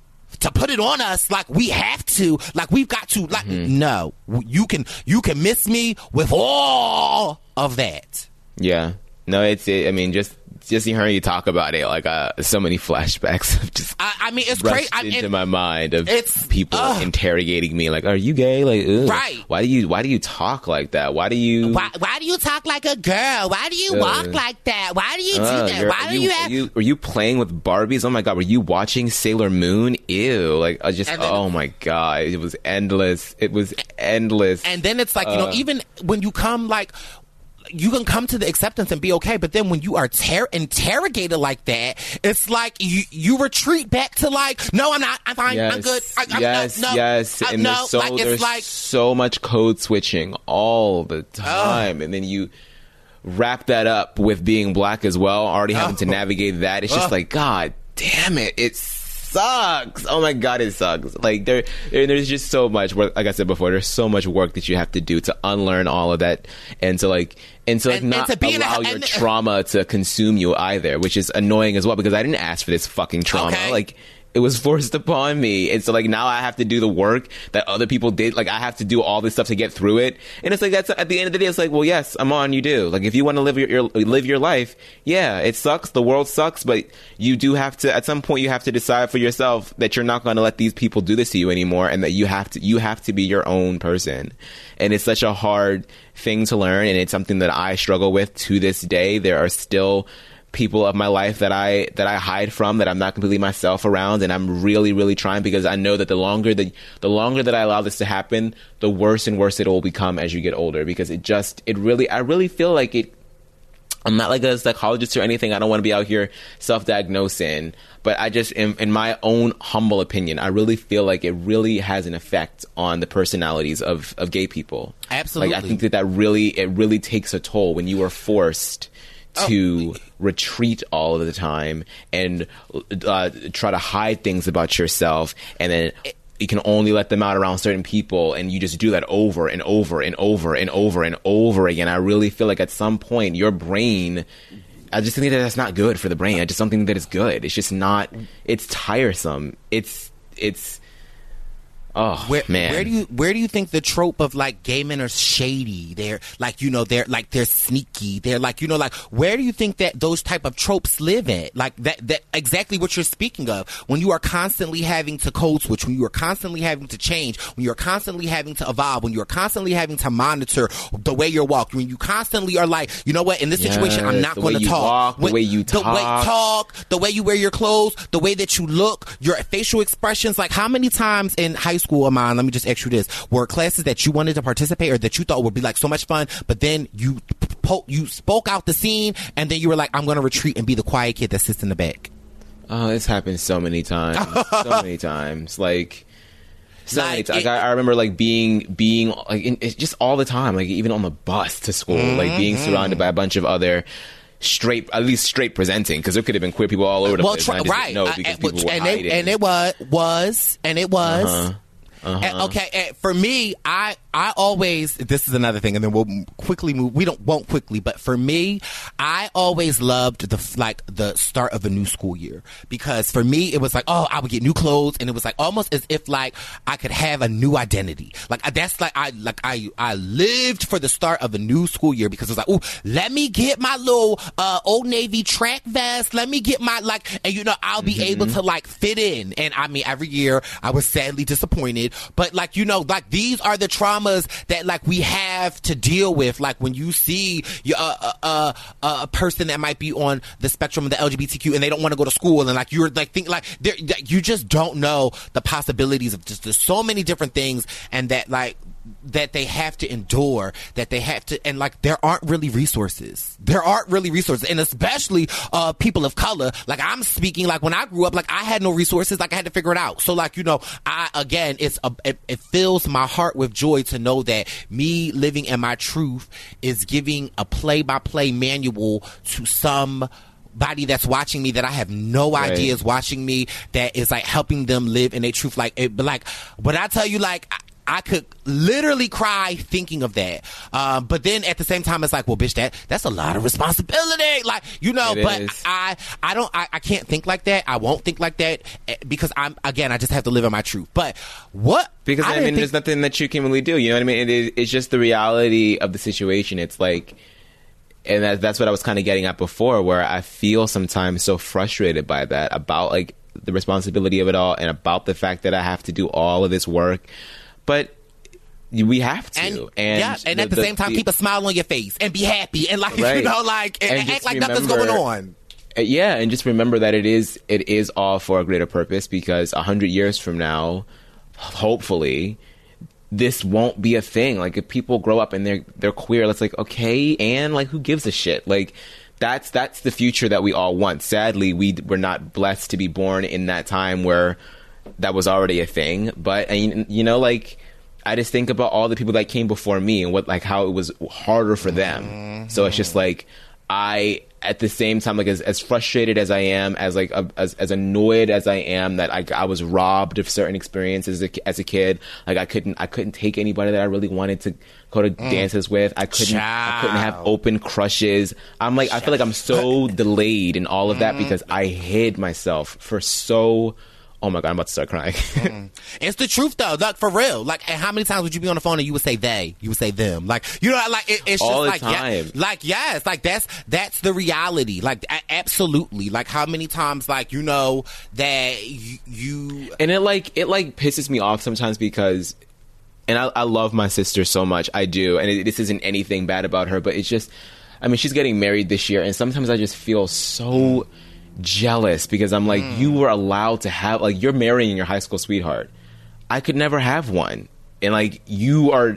to put it on us like we have to, like we've got to, like, no, you can miss me with all of that. Yeah. No, I mean, just hearing you talk about it, like so many flashbacks have just I mean, it's crazy into my mind of people interrogating me, like, are you gay? Like, ugh. Right? Why do you talk like that? Why do you talk like a girl? Why do you walk like that? Why do you do that? Why do you have? Were you playing with Barbies? Oh my god, were you watching Sailor Moon? Ew! Like, oh my god, it was endless. It was endless. And then it's like, you know, even when you come, like, you can come to the acceptance and be okay, but then when you are interrogated like that, it's like you retreat back to like, no, I'm not, I'm fine, yes. I'm good. Yes. And there's so much code switching all the time, and then you wrap that up with being black as well, already having to navigate that. It's just like, god damn it, it sucks. Oh my god, it sucks. Like, there's just so much work. Like I said before, there's so much work that you have to do to unlearn all of that, and to not allow your trauma to consume you either, which is annoying as well, because I didn't ask for this fucking trauma. Okay. Like, it was forced upon me, and so like now I have to do the work that other people did. Like, I have to do all this stuff to get through it, and it's like, that's at the end of the day, it's like, well, yes, I'm on, you do. Like, if you want to live your life, yeah, it sucks, the world sucks, but you do have to, at some point, you have to decide for yourself that you're not going to let these people do this to you anymore, and that you have to be your own person. And it's such a hard thing to learn, and it's something that I struggle with to this day. There are still people of my life that I hide from, that I'm not completely myself around, and I'm really, really trying, because I know that the longer that I allow this to happen, the worse and worse it will become as you get older, because I really feel like it. I'm not like a psychologist or anything. I don't want to be out here self-diagnosing, but I just, in my own humble opinion, I really feel like it really has an effect on the personalities of gay people. Absolutely. Like, I think that really takes a toll when you are forced to retreat all of the time and try to hide things about yourself, and then you can only let them out around certain people, and you just do that over and over and over and over and over again. I really feel like at some point your brain, I just think that that's not good for the brain. I just don't think that it's good. It's just not. It's tiresome. It's. Oh, man. Where do you think the trope of like gay men are shady? They're like, you know, they're sneaky. They're like, you know, like, where do you think that those type of tropes live at? Like that exactly what you're speaking of. When you are constantly having to code switch, when you are constantly having to change, when you're constantly having to evolve, when you're constantly having to monitor the way you walk, when you constantly are like, you know what, in this situation, I'm not going to talk. The way you talk, the way you wear your clothes, the way that you look, your facial expressions. Like, how many times in high school of mine, let me just ask you this, were classes that you wanted to participate or that you thought would be like so much fun, but then you you spoke out the scene, and then you were like, I'm going to retreat and be the quiet kid that sits in the back. Oh, it's happened so many times. So many times. Like, I remember like being like it's just all the time, like even on the bus to school, like being surrounded by a bunch of other straight presenting, because there could have been queer people all over the place. And I just didn't know because people were hiding. And it was. And for me, I always, this is another thing, and then we'll quickly move. Won't quickly, but for me, I always loved the start of a new school year, because for me it was like, oh, I would get new clothes, and it was like almost as if like I could have a new identity. Like that's like I lived for the start of a new school year, because it was like, ooh, let me get my little Old Navy track vest. Let me get my and you know I'll be able to like fit in. And I mean, every year I was sadly disappointed. But like, you know, like these are the traumas that like we have to deal with. Like when you see a person that might be on the spectrum of the LGBTQ and they don't want to go to school, and like you're like think like you just don't know the possibilities of just there's so many different things, and that like that they have to endure, that they have to, and like there aren't really resources, and especially people of color. Like I'm speaking, like when I grew up, like I had no resources, like I had to figure it out. So like, you know, it fills my heart with joy to know that me living in my truth is giving a play-by-play manual to somebody that's watching me that I have no idea is watching me, that is like helping them live in their truth. Like when I tell you, like I could literally cry thinking of that. But then at the same time, it's like, well, bitch, that's a lot of responsibility. Like, you know, but I can't think like that. I won't think like that, because I just have to live in my truth. But what? Because I mean, there's nothing that you can really do. You know what I mean? It's just the reality of the situation. It's like, and that's what I was kind of getting at before, where I feel sometimes so frustrated by that, about like the responsibility of it all, and about the fact that I have to do all of this work. But we have to, and at the same time, keep a smile on your face and be happy, and like you know, like and act like nothing's going on. Yeah, and just remember that it is all for a greater purpose, because 100 years from now, hopefully, this won't be a thing. Like if people grow up and they're queer, it's like, okay, and like who gives a shit? Like that's the future that we all want. Sadly, we're not blessed to be born in that time where that was already a thing. But you know, like I just think about all the people that came before me and how it was harder for them. So it's just like at the same time, like as frustrated as I am, as like as annoyed as I am that I was robbed of certain experiences as a kid. Like I couldn't take anybody that I really wanted to go to dances with. I couldn't have open crushes. I'm like, I feel like I'm so delayed in all of that because I hid myself for so. Oh my God, I'm about to start crying. It's the truth though, like for real. Like, and how many times would you be on the phone and you would say they, you would say them? Like, you know, like it's all just the like time. Yes, like that's the reality. Like absolutely. Like how many times, like, you know, that you and it pisses me off sometimes because, and I love my sister so much, I do, and this isn't anything bad about her, but it's just, I mean, she's getting married this year, and sometimes I just feel so jealous because I'm like, you were allowed to have, like, you're marrying your high school sweetheart. I could never have one, and like you have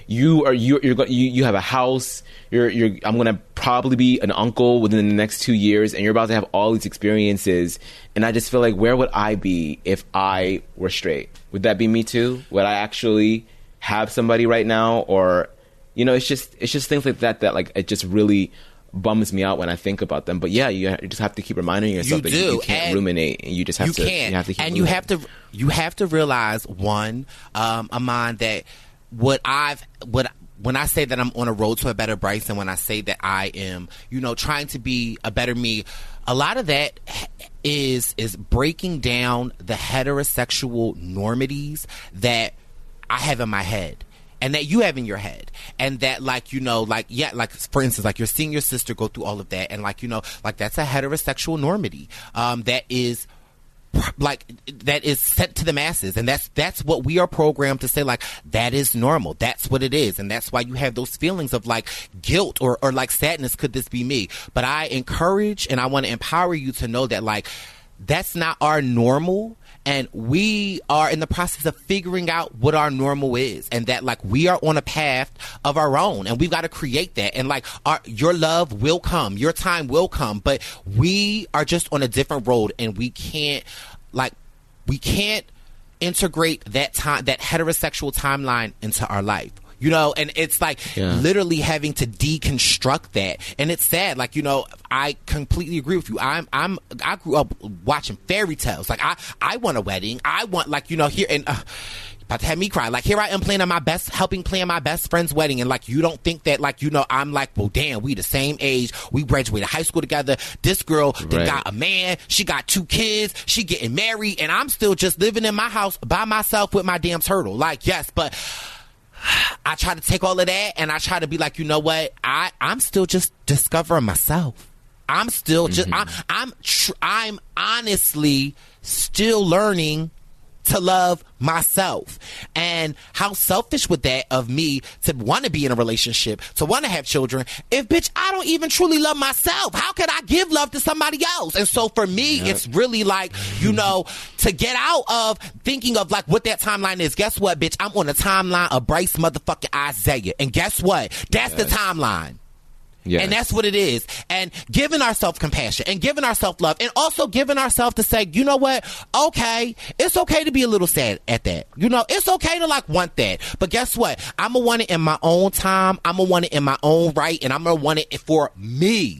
a house. I'm gonna probably be an uncle within the next 2 years, and you're about to have all these experiences. And I just feel like, where would I be if I were straight? Would that be me too? Would I actually have somebody right now? Or, you know, it's just things like that like it just really bums me out when I think about them. But yeah, you just have to keep reminding yourself that you can't ruminate, and you just have to. You have to keep. And moving. you have to realize one, Amon, that when I say that I'm on a road to a better Bryson, when I say that I am, you know, trying to be a better me, a lot of that is breaking down the heterosexual normities that I have in my head. And that you have in your head. And that, like, you know, like, yeah, like, for instance, like, you're seeing your sister go through all of that. And, like, you know, like, that's a heterosexual normity that is, like, that is sent to the masses. And that's what we are programmed to say, like, that is normal. That's what it is. And that's why you have those feelings of, like, guilt or like, sadness. Could this be me? But I encourage and I want to empower you to know that, like, that's not our normal. And we are in the process of figuring out what our normal is, and that like we are on a path of our own, and we've got to create that. And like your love will come, your time will come, but we are just on a different road, and we can't integrate that heterosexual timeline into our life. You know, and it's like literally having to deconstruct that. And it's sad. Like, you know, I completely agree with you. I grew up watching fairy tales. Like, I want a wedding. I want, like, you know, here, and about to have me cry. Like, here I am helping plan my best friend's wedding. And like, you don't think that, like, you know, I'm like, well, damn, we the same age. We graduated high school together. This girl got a man. She got 2 kids. She getting married. And I'm still just living in my house by myself with my damn turtle. Like, yes, but I try to take all of that, and I try to be like, you know what? I'm still just discovering myself. I'm still just, I'm honestly still learning to love myself. And how selfish would that of me to want to be in a relationship, to want to have children, if, bitch, I don't even truly love myself? How could I give love to somebody else? And so for me, it's really like, you know, to get out of thinking of like what that timeline is. Guess what, bitch? I'm on the timeline of Bryce motherfucking Isaiah. And guess what? That's the timeline. Yes. And that's what it is. And giving ourselves compassion and giving ourselves love, and also giving ourselves to say, you know what? Okay, it's okay to be a little sad at that. You know, it's okay to like want that. But guess what? I'm going to want it in my own time. I'm going to want it in my own right. And I'm going to want it for me.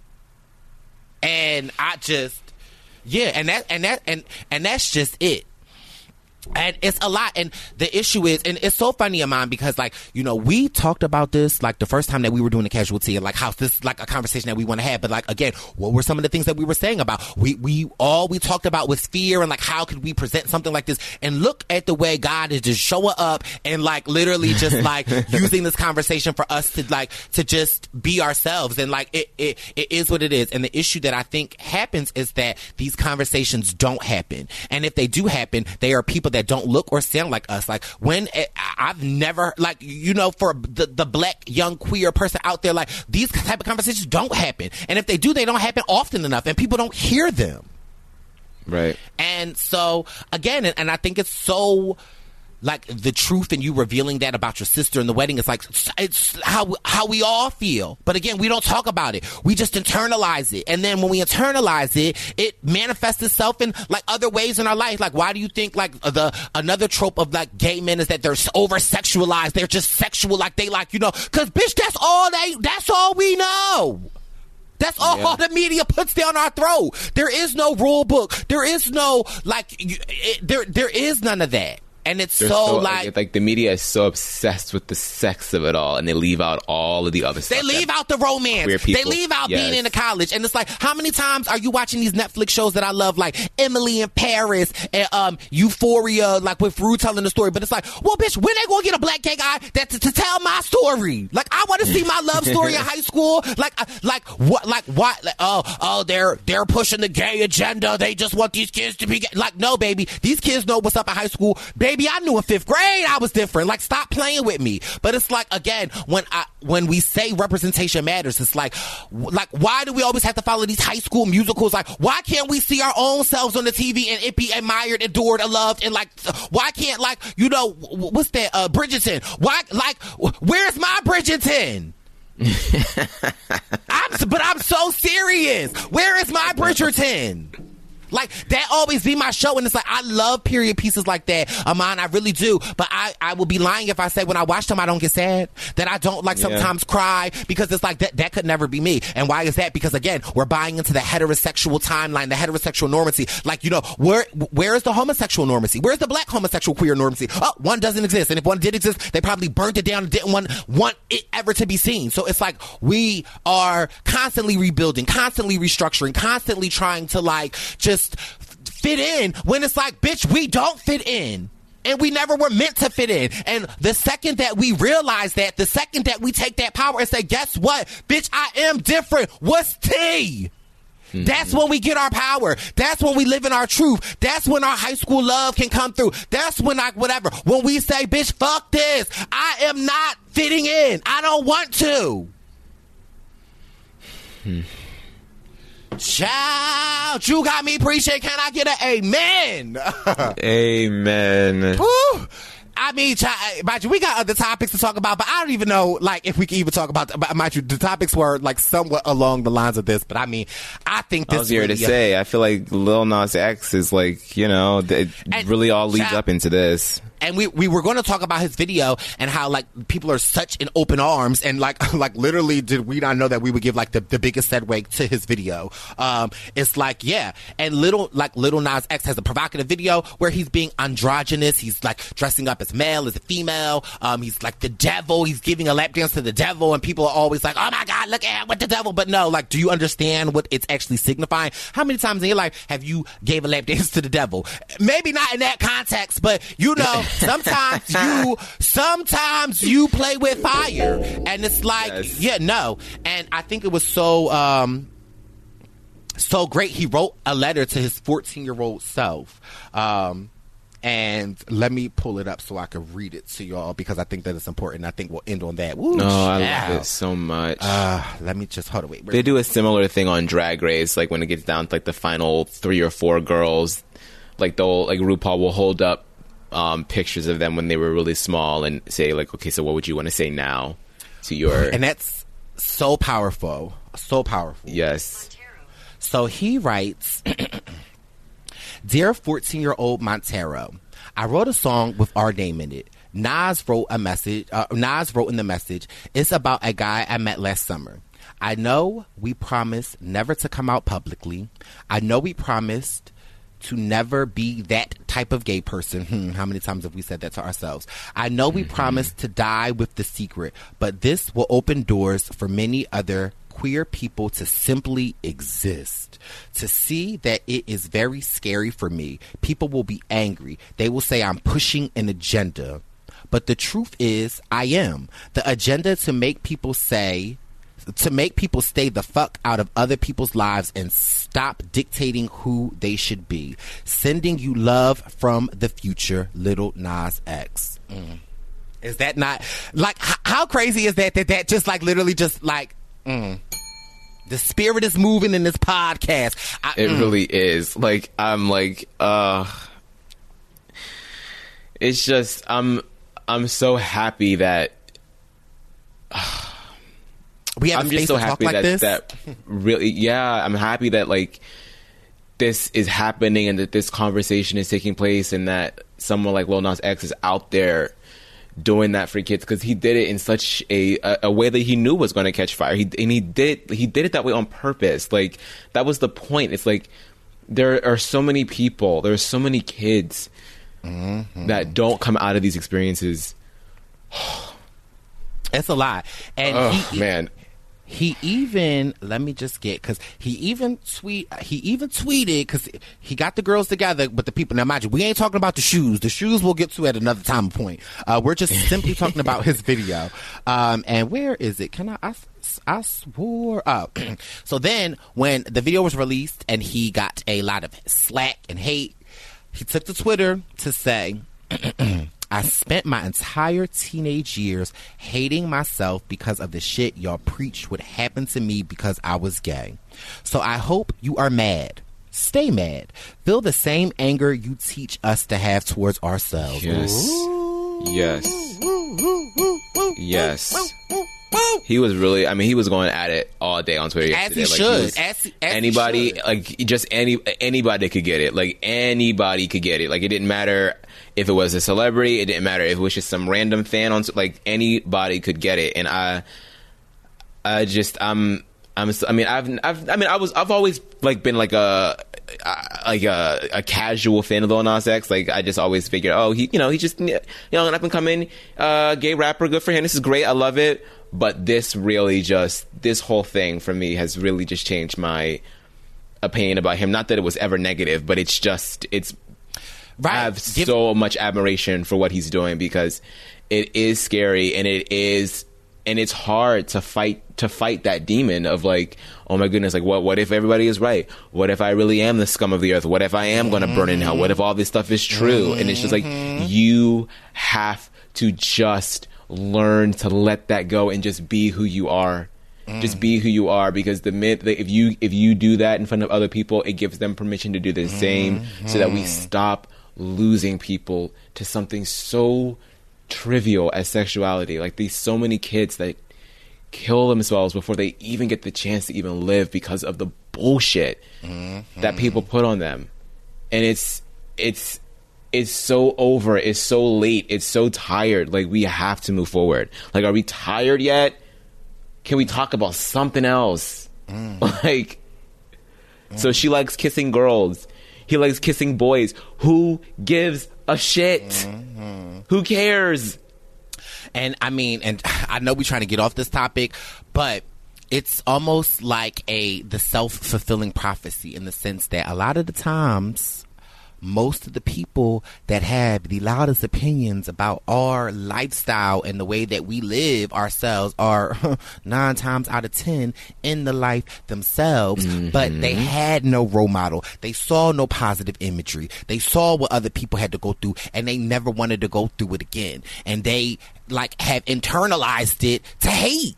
And I just, and that's just it. And it's a lot. And the issue is, and it's so funny of mine, because like, you know, we talked about this like the first time that we were doing the casualty, and like how this is like a conversation that we want to have. But like, again, what were some of the things that we were saying about? All we talked about was fear, and like how could we present something like this? And look at the way God is just showing up and like literally just like using this conversation for us to just be ourselves. And like it is what it is. And the issue that I think happens is that these conversations don't happen. And if they do happen, they are people that don't look or sound like us. Like, when I've never, like, you know, for the black young queer person out there, like, these type of conversations don't happen. And if they do, they don't happen often enough, and people don't hear them. Right. And so, again, and I think it's so, like, the truth, and you revealing that about your sister in the wedding, it's like, it's how we all feel. But again, we don't talk about it. We just internalize it. And then when we internalize it, it manifests itself in like other ways in our life. Like, why do you think like another trope of like gay men is that they're over sexualized? They're just sexual, like they like, you know, cause bitch, that's all we know. That's all the media puts down our throat. There is no rule book. There is no, like, there is none of that. And it's so like the media is so obsessed with the sex of it all, and they leave out all of the other stuff. They leave out the romance. They leave out being into college. And it's like, how many times are you watching these Netflix shows that I love, like Emily in Paris and Euphoria, like with Rue telling the story? But it's like, well, bitch, when they gonna get a black gay guy to tell my story? Like, I want to see my love story in high school. Like what? They're pushing the gay agenda. They just want these kids to be gay. Like, no, baby, these kids know what's up in high school. Baby, I knew in 5th grade I was different. Like, stop playing with me. But it's like, again, when we say representation matters, it's like, why do we always have to follow these high school musicals? Like, why can't we see our own selves on the TV and it be admired, adored, and loved? And like, why can't, like, you know, what's that? Bridgerton. Why, like, where's my Bridgerton? I'm so serious. Where is my Bridgerton? Like, that always be my show. And it's like, I love period pieces like that, Amon. I really do. But I will be lying if I say when I watch them, I don't get sad. That I don't, like, sometimes cry. Because it's like, that could never be me. And why is that? Because, again, we're buying into the heterosexual timeline, the heterosexual normacy. Like, you know, where is the homosexual normacy? Where's the black homosexual queer normacy? Oh, one doesn't exist. And if one did exist, they probably burnt it down and didn't want it ever to be seen. So it's like, we are constantly rebuilding, constantly restructuring, constantly trying to, like, just fit in, when it's like, bitch, we don't fit in. And we never were meant to fit in. And the second that we realize that, the second that we take that power and say, guess what? Bitch, I am different. What's tea? Mm-hmm. That's when we get our power. That's when we live in our truth. That's when our high school love can come through. That's when when we say, bitch, fuck this. I am not fitting in. I don't want to. Child. out. You got me. Appreciate. Can I get an amen? Amen. Woo. I mean, mind you, we got other topics to talk about, but I don't even know, like, if we can even talk about. Mind you, the topics were like somewhat along the lines of this. But I mean, I think this. I was here to say, I feel like Lil Nas X is like, you know, it really all leads up into this. And we were going to talk about his video and how like people are such in open arms and like literally did we not know that we would give like the biggest segue to his video. It's like, yeah. And Lil Nas X has a provocative video where he's being androgynous. He's like dressing up as male, as a female. He's like the devil. He's giving a lap dance to the devil. And people are always like, oh my God, look at him with the devil. But no, like, do you understand what it's actually signifying? How many times in your life have you gave a lap dance to the devil? Maybe not in that context, but you know, sometimes you play with fire, and it's like, yeah, no. And I think it was so great. He wrote a letter to his 14-year-old self. And let me pull it up so I can read it to y'all because I think that it's important. I think we'll end on that. Woo, I love it so much. Let me just hold on. Wait. They do a similar thing on Drag Race, like when it gets down to like the final 3 or 4 girls, like RuPaul will hold up pictures of them when they were really small and say like, okay, so what would you want to say now to your... And that's so powerful. So powerful. Yes. So he writes, Dear 14-year-old Montero, I wrote a song with our name in it. Nas wrote in the message, it's about a guy I met last summer. I know we promised never to come out publicly. I know we promised to never be that type of gay person. How many times have we said that to ourselves? I know we promised to die with the secret, but this will open doors for many other queer people to simply exist. To see that it is very scary for me. People will be angry. They will say I'm pushing an agenda. But the truth is, I am. The agenda to make people stay the fuck out of other people's lives and stop dictating who they should be. Sending you love from the future, Lil Nas X. Is that not like how crazy is that just like literally just like the spirit is moving in this podcast. It really is. Like I'm like it's just I'm so happy that we have a space to talk like this. That really, yeah, I'm happy that like this is happening and that this conversation is taking place and that someone like Lil Nas X is out there doing that for kids because he did it in such a way that he knew was going to catch fire. He did it that way on purpose. Like that was the point. It's like there are so many people, there are so many kids that don't come out of these experiences. It's a lot. And man. He even, let me just get, because he even tweeted, because he got the girls together with the people. Now, mind you, we ain't talking about the shoes. The shoes we'll get to at another time and point. We're just simply talking about his video. And where is it? I swore up. So then, when the video was released and he got a lot of slack and hate, he took to Twitter to say, I spent my entire teenage years hating myself because of the shit y'all preached would happen to me because I was gay. So I hope you are mad. Stay mad. Feel the same anger you teach us to have towards ourselves. Yes. Ooh. Yes. Yes. He was really, I mean, he was going at it all day on Twitter yesterday. As he should. As anybody, he should. like, just anybody could get it. Like, anybody could get it. Like, it didn't matter if it was a celebrity. It didn't matter if it was just some random fan on, like, anybody could get it. And I've always, like, been, like, a casual fan of Lil Nas X. Like, I just always figured, oh, he's just, an up and coming gay rapper. Good for him. This is great. I love it. But this whole thing for me has really just changed my opinion about him. Not that it was ever negative, but it's right. I have so much admiration for what he's doing because it is scary and it's hard to fight that demon of like, oh my goodness, like what if everybody is right? What if I really am the scum of the earth? What if I am going to burn in hell? What if all this stuff is true? And it's just like, you have to just learn to let that go and just be who you are Just be who you are, because if you do that in front of other people, it gives them permission to do the same, so that we stop losing people to something so trivial as sexuality. Like, these so many kids that kill themselves before they even get the chance to even live because of the bullshit that people put on them. And it's so over, it's so late, it's so tired. Like, we have to move forward. Like, are we tired yet? Can we talk about something else? So she likes kissing girls. He likes kissing boys. Who gives a shit? Who cares? And I mean, and I know we're trying to get off this topic, but it's almost like the self-fulfilling prophecy, in the sense that a lot of the times, most of the people that have the loudest opinions about our lifestyle and the way that we live ourselves are 9 times out of 10 in the life themselves, but they had no role model. They saw no positive imagery. They saw what other people had to go through, and they never wanted to go through it again. And they have internalized it to hate.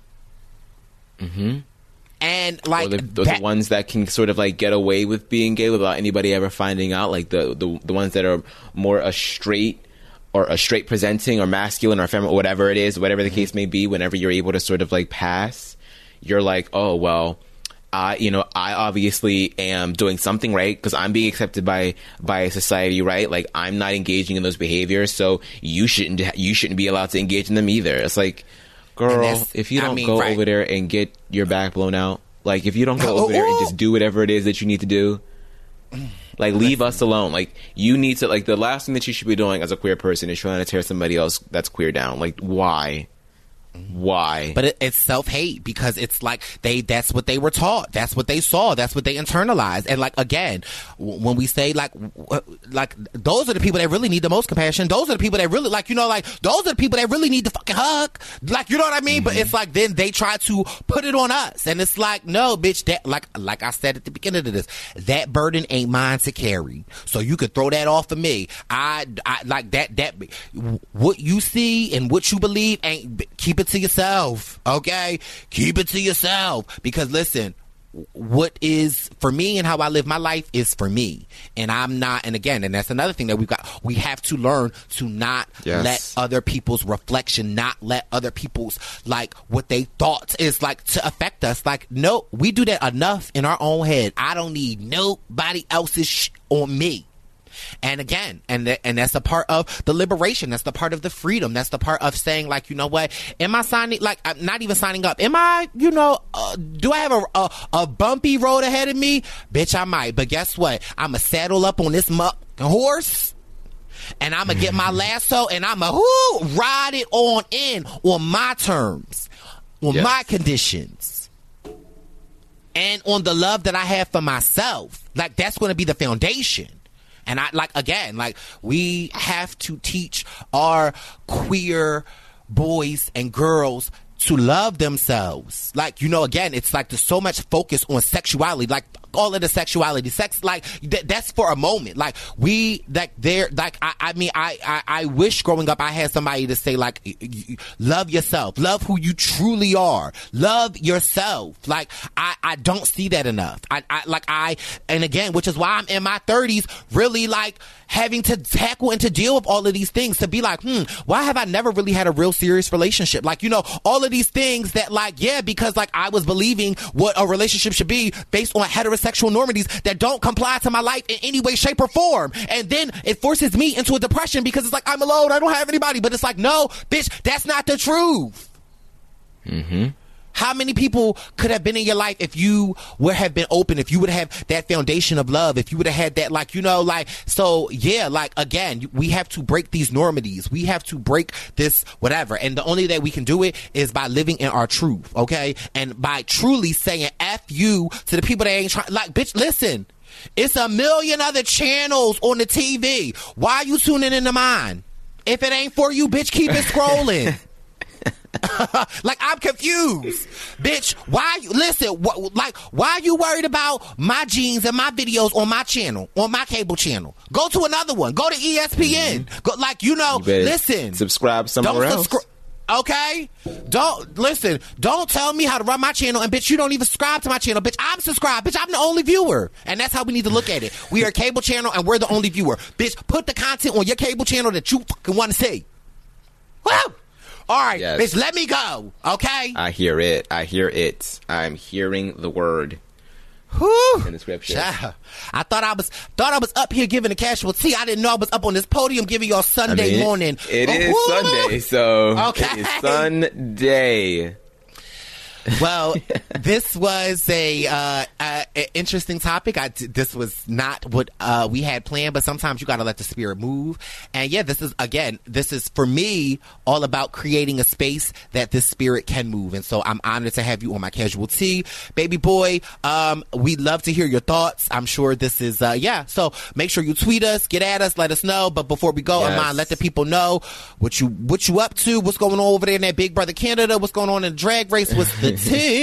And the ones that can sort of get away with being gay without anybody ever finding out, like the ones that are more a straight presenting or masculine or feminine, whatever it is, whatever the case may be. Whenever you're able to sort of pass, you're like, oh well, I obviously am doing something right because I'm being accepted by society, right? Like, I'm not engaging in those behaviors, so you shouldn't be allowed to engage in them either. It's like, girl, if you don't go over there and get your back blown out, like, if you don't go over there and just do whatever it is that you need to do, like, leave us alone. Like, you need to, the last thing that you should be doing as a queer person is trying to tear somebody else that's queer down. Like, why? But it's self-hate, because it's that's what they were taught, that's what they saw, that's what they internalized. And again, when we say those are the people that really need the most compassion, those are the people that really those are the people that really need the fucking hug, you know what I mean? But it's then they try to put it on us, and it's no, bitch, that like I said at the beginning of this, that burden ain't mine to carry, so you could throw that off of me. I like that what you see and what you believe ain't, keep it to yourself, okay? Keep it to yourself, because listen, what is for me and how I live my life is for me, and I'm not. And again, and that's another thing that we have to learn to not let other people's reflection, not let other people's what they thought is to affect us. No, we do that enough in our own head. I don't need nobody else's on me. And again, and that's a part of the liberation. That's the part of the freedom. That's the part of saying, you know what? Am I signing? I'm not even signing up. Am I? Do I have a bumpy road ahead of me? Bitch, I might. But guess what? I'ma saddle up on this horse, and I'ma get my lasso, and I'ma ride it on in on my terms, on my conditions, and on the love that I have for myself. That's going to be the foundation. And we have to teach our queer boys and girls to love themselves. Again, it's there's so much focus on sexuality, all of the sexuality, sex, that's for a moment. I wish growing up I had somebody to say, love yourself, love who you truly are, love yourself. I don't see that enough. And again, which is why I'm in my 30s, really having to tackle and to deal with all of these things, to be why have I never really had a real serious relationship? All of these things that because I was believing what a relationship should be based on heterosexual normities that don't comply to my life in any way, shape, or form. And then it forces me into a depression because it's I'm alone, I don't have anybody. But it's no, bitch, that's not the truth. How many people could have been in your life if you would have been open, if you would have that foundation of love, if you would have had that, again, we have to break these normities. We have to break this whatever. And the only way we can do it is by living in our truth, okay? And by truly saying F you to the people that ain't trying, bitch, listen, it's a million other channels on the TV. Why are you tuning into mine? If it ain't for you, bitch, keep it scrolling. I'm confused, bitch. Why are you worried about my jeans and my videos on my channel, on my cable channel? Go to another one. Go to ESPN. Go, listen. Subscribe somewhere else. Okay? Don't tell me how to run my channel, and bitch, you don't even subscribe to my channel. Bitch, I'm subscribed. Bitch, I'm the only viewer. And that's how we need to look at it. We are a cable channel, and we're the only viewer. Bitch, put the content on your cable channel that you fucking want to see. Woo! All right, yes. Bitch, let me go, okay? I hear it. I'm hearing the word. Whew. In the scripture. I thought I was up here giving a casual tea. I didn't know I was up on this podium giving y'all Sunday morning. It is Sunday, so okay. It is Sunday. Well, this was a interesting topic. This was not what we had planned, but sometimes you got to let the spirit move. And yeah, this is for me all about creating a space that this spirit can move. And so I'm honored to have you on my casual tea, baby boy. We'd love to hear your thoughts. I'm sure this is So make sure you tweet us, get at us, let us know. But before we go, Iman, let the people know what you up to, what's going on over there in that Big Brother Canada, what's going on in the drag race, what's the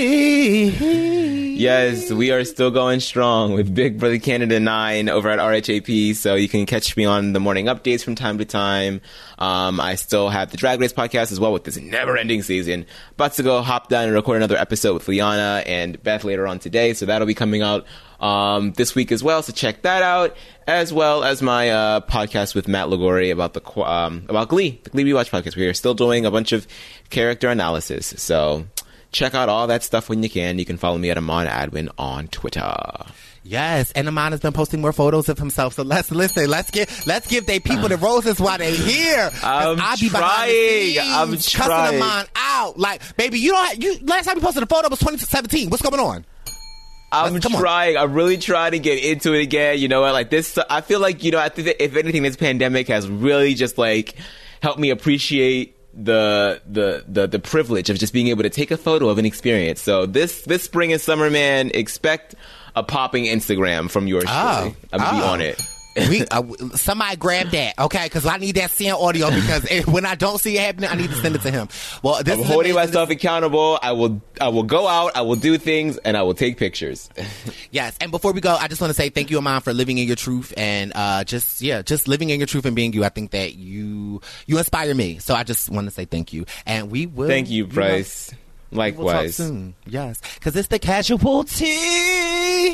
Yes, we are still going strong with Big Brother Canada 9 over at RHAP, so you can catch me on the morning updates from time to time. I still have the Drag Race podcast as well with this never-ending season. About to go hop down and record another episode with Liana and Beth later on today, so that'll be coming out this week as well, so check that out, as well as my podcast with Matt Lagori about Glee, the Glee Rewatch podcast. We are still doing a bunch of character analysis, so check out all that stuff when you can. You can follow me at Iman Adwin on Twitter. Yes, and Iman has been posting more photos of himself. So let's give they people the roses while they here. I'm cussing Iman out. Like, baby, last time you posted a photo was 2017. What's going on? I'm trying. I'm really trying to get into it again. You know what? Like this, I feel like, I think that if anything, this pandemic has really just like helped me appreciate the privilege of just being able to take a photo of an experience. So this spring and summer, man, expect a popping Instagram from yours truly. I'm gonna be on it. Somebody grab that, okay? Because I need that sound audio, because when I don't see it happening, I need to send it to him. Well, I'm holding myself accountable. I will go out, I will do things, and I will take pictures. Yes, and before we go, I just want to say thank you, Iman, for living in your truth and just living in your truth and being you. I think that you inspire me, so I just want to say thank you, and we will. Thank you, Bryce. Likewise. We'll talk soon. Yes, because it's the casual tea.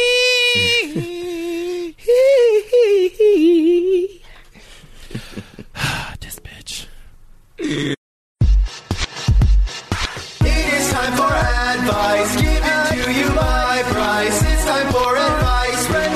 This bitch. It is time for advice given to you by Bryce. It's time for advice with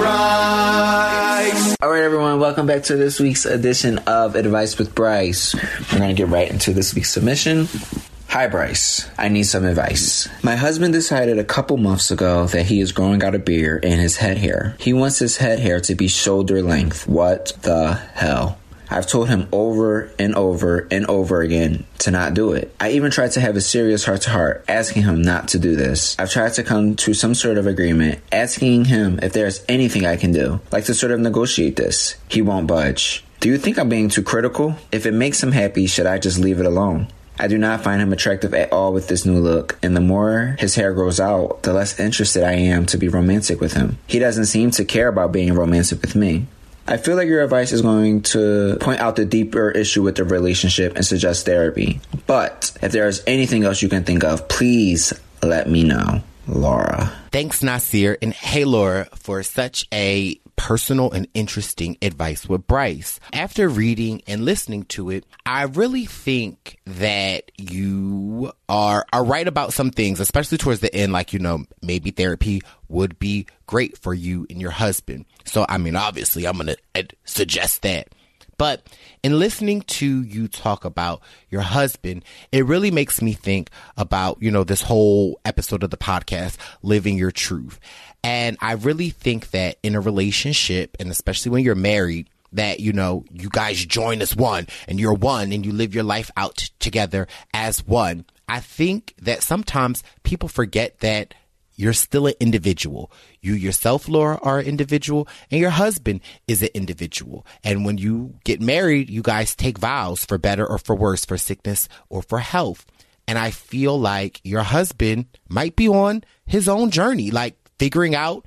Bryce. All right, everyone, welcome back to this week's edition of Advice with Bryce. We're going to get right into this week's submission. Hi, Bryce. I need some advice. My husband decided a couple months ago that he is growing out a beard in his head hair. He wants his head hair to be shoulder length. What the hell? I've told him over and over and over again to not do it. I even tried to have a serious heart-to-heart, asking him not to do this. I've tried to come to some sort of agreement, asking him if there's anything I can do, like to sort of negotiate this. He won't budge. Do you think I'm being too critical? If it makes him happy, should I just leave it alone? I do not find him attractive at all with this new look, and the more his hair grows out, the less interested I am to be romantic with him. He doesn't seem to care about being romantic with me. I feel like your advice is going to point out the deeper issue with the relationship and suggest therapy. But if there is anything else you can think of, please let me know. Laura. Thanks, Nasir, and hey, Laura, for such a personal and interesting advice with Bryce. After reading and listening to it, I really think that you are right about some things, especially towards the end, like, maybe therapy would be great for you and your husband. So, obviously, I'm going to suggest that. But in listening to you talk about your husband, it really makes me think about, this whole episode of the podcast, Living Your Truth. And I really think that in a relationship, and especially when you're married, that, you guys join as one and you're one and you live your life out together as one. I think that sometimes people forget that you're still an individual. You yourself, Laura, are an individual, and your husband is an individual. And when you get married, you guys take vows for better or for worse, for sickness or for health. And I feel like your husband might be on his own journey, like figuring out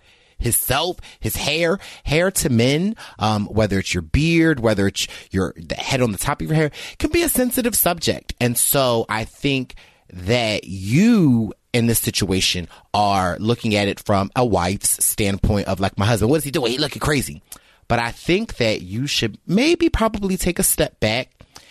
his self, his hair to men, whether it's your beard, whether it's the head on the top of your hair, can be a sensitive subject. And so I think that you in this situation are looking at it from a wife's standpoint of like, my husband, what is he doing? He looking crazy. But I think that you should probably take a step back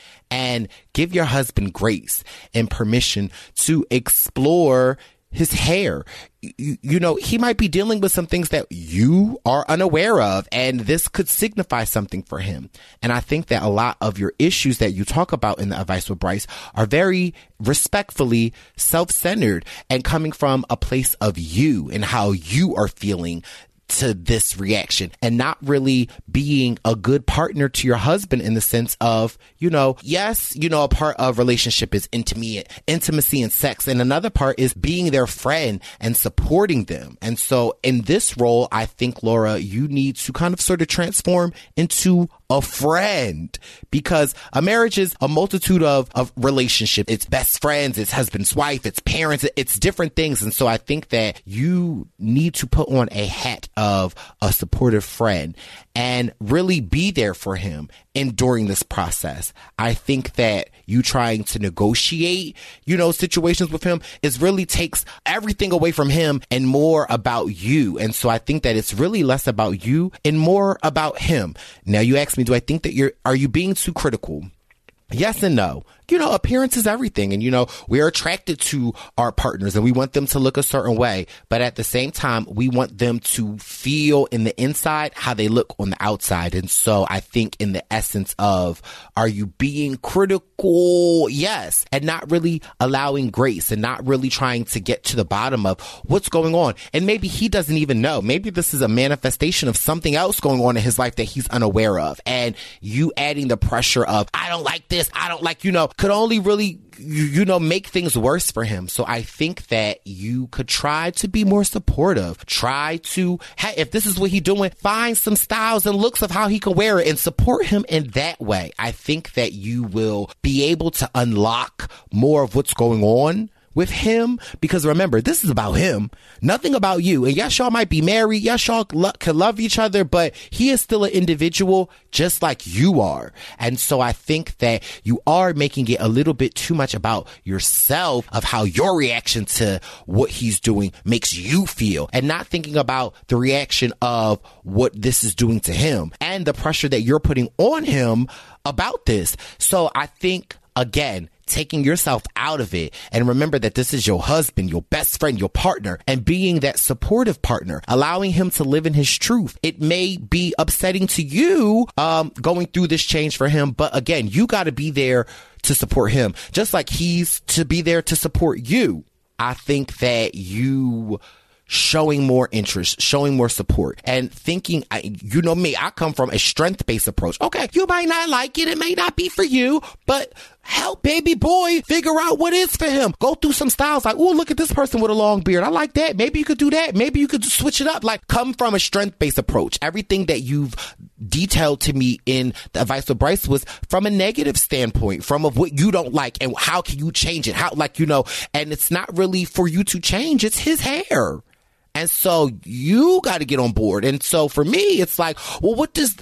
and give your husband grace and permission to explore his hair. You know, he might be dealing with some things that you are unaware of, and this could signify something for him. And I think that a lot of your issues that you talk about in the Advice with Bryce are very respectfully self-centered and coming from a place of you and how you are feeling to this reaction, and not really being a good partner to your husband in the sense of, you know, yes, you know, a part of relationship is intimacy and sex, and another part is being their friend and supporting them. And so in this role, I think, Laura, you need to kind of sort of transform into a friend, because a marriage is a multitude of relationships. It's best friends, it's husband's wife, it's parents, it's different things. And so I think that you need to put on a hat of a supportive friend and really be there for him during this process. I think that you trying to negotiate, you know, situations with him really takes everything away from him and more about you. And so I think that it's really less about you and more about him. Now, you asked me, do I think that are you being too critical? Yes and no. You know, appearance is everything. And, you know, we are attracted to our partners and we want them to look a certain way. But at the same time, we want them to feel in the inside how they look on the outside. And so I think in the essence of, are you being critical? Yes. And not really allowing grace and not really trying to get to the bottom of what's going on. And maybe he doesn't even know. Maybe this is a manifestation of something else going on in his life that he's unaware of. And you adding the pressure of, I don't like this, I don't like, you know, could only really, you know, make things worse for him. So I think that you could try to be more supportive. Try to, hey, if this is what he's doing, find some styles and looks of how he can wear it and support him in that way. I think that you will be able to unlock more of what's going on with him, because remember, this is about him, nothing about you. And yes, y'all might be married, yes, y'all can love each other, but he is still an individual just like you are. And so I think that you are making it a little bit too much about yourself, of how your reaction to what he's doing makes you feel, and not thinking about the reaction of what this is doing to him and the pressure that you're putting on him about this. So I think, again, taking yourself out of it, and remember that this is your husband, your best friend, your partner, and being that supportive partner, allowing him to live in his truth. It may be upsetting to you going through this change for him, but again, you got to be there to support him, just like he's to be there to support you. I think that you showing more interest, showing more support, and thinking, you know me, I come from a strength-based approach. Okay, you might not like it, it may not be for you, but help baby boy figure out what is for him. Go through some styles like, oh, look at this person with a long beard, I like that, maybe you could do that, maybe you could switch it up. Like, come from a strength-based approach. Everything that you've detailed to me in the Advice with Bryce was from a negative standpoint, from of what you don't like and how can you change it, how, like, you know, and it's not really for you to change, it's his hair. And so you got to get on board. And so for me, it's like, well, what does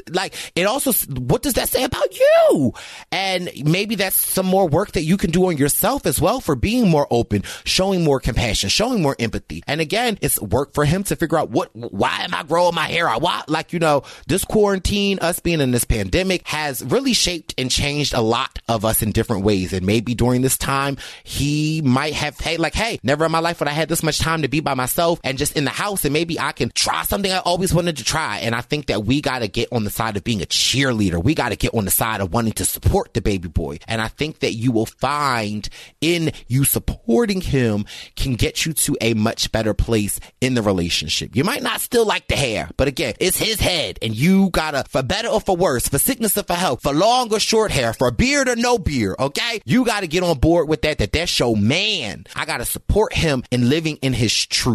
that say about you? And maybe that's some more work that you can do on yourself as well, for being more open, showing more compassion, showing more empathy. And again, it's work for him to figure out why am I growing my hair out? Why, like, you know, this quarantine, us being in this pandemic has really shaped and changed a lot of us in different ways. And maybe during this time, he might have, hey, never in my life would I had this much time to be by myself and just in the house, and maybe I can try something I always wanted to try. And I think that we got to get on the side of being a cheerleader. We got to get on the side of wanting to support the baby boy. And I think that you will find in you supporting him can get you to a much better place in the relationship. You might not still like the hair, but again, it's his head, and you gotta, for better or for worse, for sickness or for health, for long or short hair, for beard or no beard, okay? You gotta get on board with that's your man. I gotta support him in living in his truth.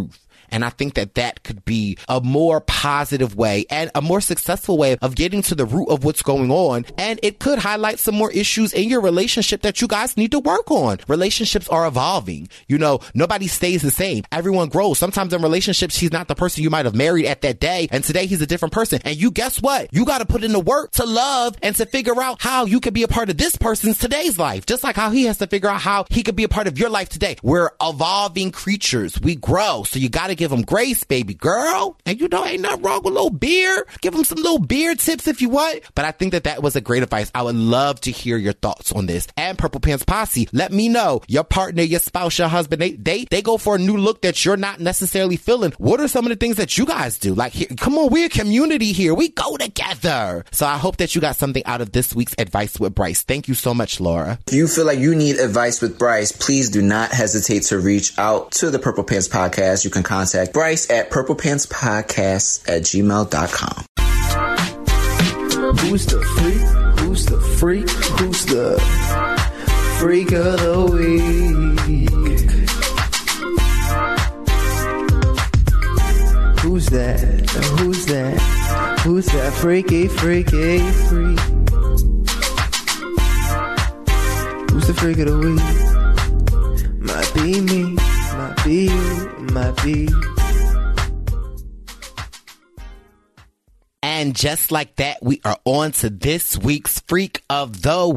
And I think that that could be a more positive way and a more successful way of getting to the root of what's going on. And it could highlight some more issues in your relationship that you guys need to work on. Relationships are evolving. You know, nobody stays the same. Everyone grows. Sometimes in relationships, he's not the person you might have married at that day. And today he's a different person. And you guess what? You got to put in the work to love and to figure out how you can be a part of this person's today's life. Just like how he has to figure out how he could be a part of your life today. We're evolving creatures. We grow. So you got to give them grace, baby girl. And you know, ain't nothing wrong with a little beer. Give them some little beer tips if you want. But I think that that was a great advice. I would love to hear your thoughts on this. And Purple Pants Posse, let me know. Your partner, your spouse, your husband, they go for a new look that you're not necessarily feeling. What are some of the things that you guys do? Like, here, come on, we're a community here. We go together. So I hope that you got something out of this week's Advice with Bryce. Thank you so much, Laura. If you feel like you need advice with Bryce, please do not hesitate to reach out to the Purple Pants Podcast. You can contact Bryce at purplepantspodcast@gmail.com. Who's the freak? Who's the freak? Who's the freak of the week? Who's that? Who's that? Who's that freaky, freaky, freak? Who's the freak of the week? Might be me, might be you, might be. And just like that, we are on to this week's Freak of the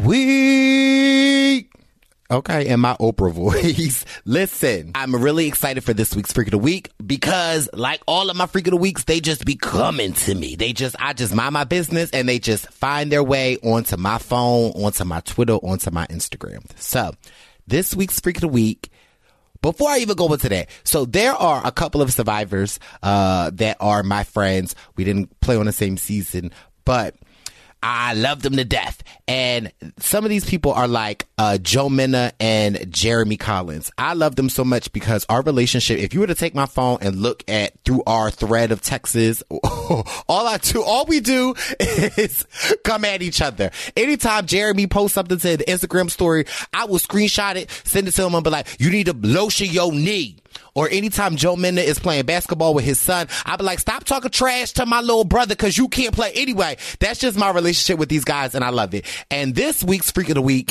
Week. Okay, in my Oprah voice. Listen, I'm really excited for this week's Freak of the Week because like all of my Freak of the Weeks, they just be coming to me. I just mind my business and they just find their way onto my phone, onto my Twitter, onto my Instagram. So this week's Freak of the Week, before I even go into that, so there are a couple of survivors that are my friends. We didn't play on the same season, but I love them to death. And some of these people are like Joe Minna and Jeremy Collins. I love them so much because our relationship, if you were to take my phone and look at through our thread of texts, all we do is come at each other. Anytime Jeremy posts something to the Instagram story, I will screenshot it, send it to him and be like, you need to lotion your knee. Or anytime Joe Minna is playing basketball with his son, I'll be like, stop talking trash to my little brother because you can't play anyway. That's just my relationship with these guys, and I love it. And this week's Freak of the Week,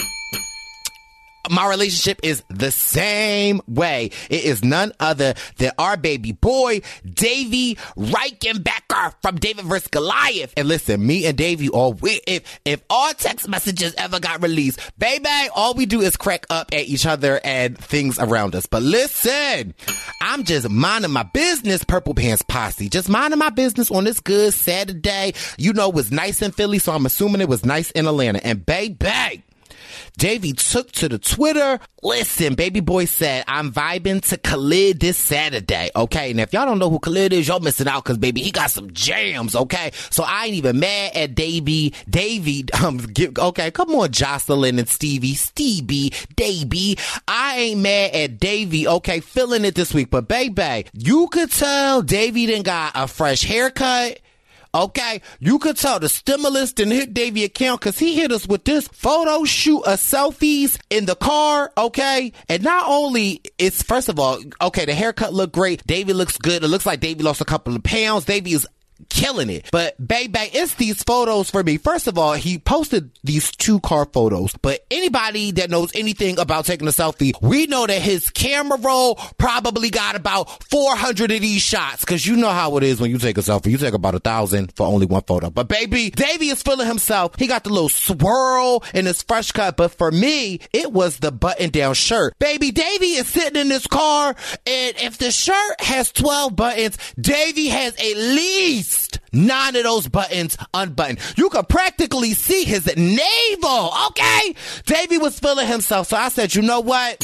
my relationship is the same way. It is none other than our baby boy, Davey Reichenbecker from David vs. Goliath. And listen, me and Davey, if our text messages ever got released, baby, all we do is crack up at each other and things around us. But listen, I'm just minding my business, Purple Pants Posse. Just minding my business on this good Saturday. You know, it was nice in Philly, so I'm assuming it was nice in Atlanta. And baby, Davey took to the Twitter. Listen, baby boy said, I'm vibing to Khalid this Saturday, okay? And if y'all don't know who Khalid is, y'all missing out because, baby, he got some jams, okay? So I ain't even mad at Davey, okay, come on, Jocelyn and Stevie, Davey. I ain't mad at Davey, okay, feeling it this week. But, baby, you could tell Davey done got a fresh haircut. Okay, you could tell the stimulus didn't hit Davey account because he hit us with this photo shoot of selfies in the car, okay? And not only it's, first of all, okay, the haircut looked great. Davey looks good. It looks like Davey lost a couple of pounds. Davey is killing it. But baby, it's these photos for me. First of all, he posted these 2 car photos, but anybody that knows anything about taking a selfie, we know that his camera roll probably got about 400 of these shots, because you know how it is when you take a selfie. You take about 1,000 for only one photo. But baby, Davey is feeling himself. He got the little swirl in his fresh cut, but for me, it was the button down shirt. Baby, Davey is sitting in this car, and if the shirt has 12 buttons, Davey has at least 9 of those buttons unbuttoned. You could practically see his navel, okay? Davey was feeling himself, so I said, you know what?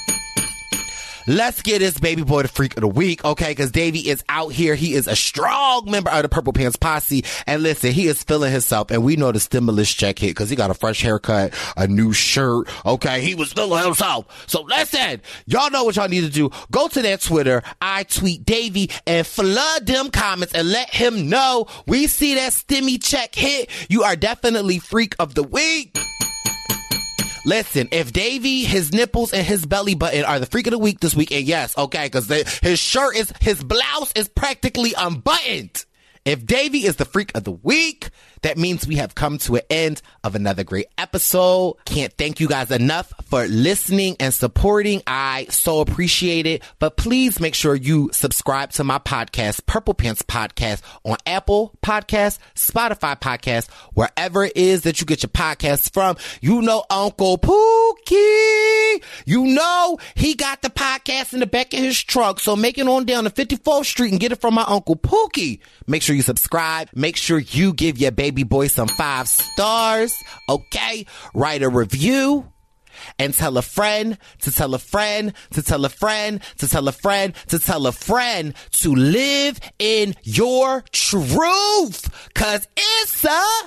Let's get this baby boy the Freak of the Week, okay? Because Davey is out here. He is a strong member of the Purple Pants Posse. And listen, he is feeling himself. And we know the stimulus check hit because he got a fresh haircut, a new shirt, okay? He was feeling himself. So listen, y'all know what y'all need to do. Go to that Twitter, I tweet Davey, and flood them comments and let him know we see that stimmy check hit. You are definitely Freak of the Week. Listen, if Davey, his nipples and his belly button are the freak of the week this week, and yes, okay, because his blouse is practically unbuttoned. If Davey is the freak of the week, that means we have come to an end of another great episode. Can't thank you guys enough for listening and supporting. I so appreciate it. But please make sure you subscribe to my podcast, Purple Pants Podcast, on Apple Podcasts, Spotify Podcasts, wherever it is that you get your podcasts from. You know Uncle Pookie. You know he got the podcast in the back of his truck. So make it on down to 54th Street and get it from my Uncle Pookie. Make sure you subscribe. Make sure you give your baby boy some 5 stars. Okay? Write a review. And tell a friend to tell a friend to tell a friend to tell a friend to tell a friend to live in your truth. Cause it's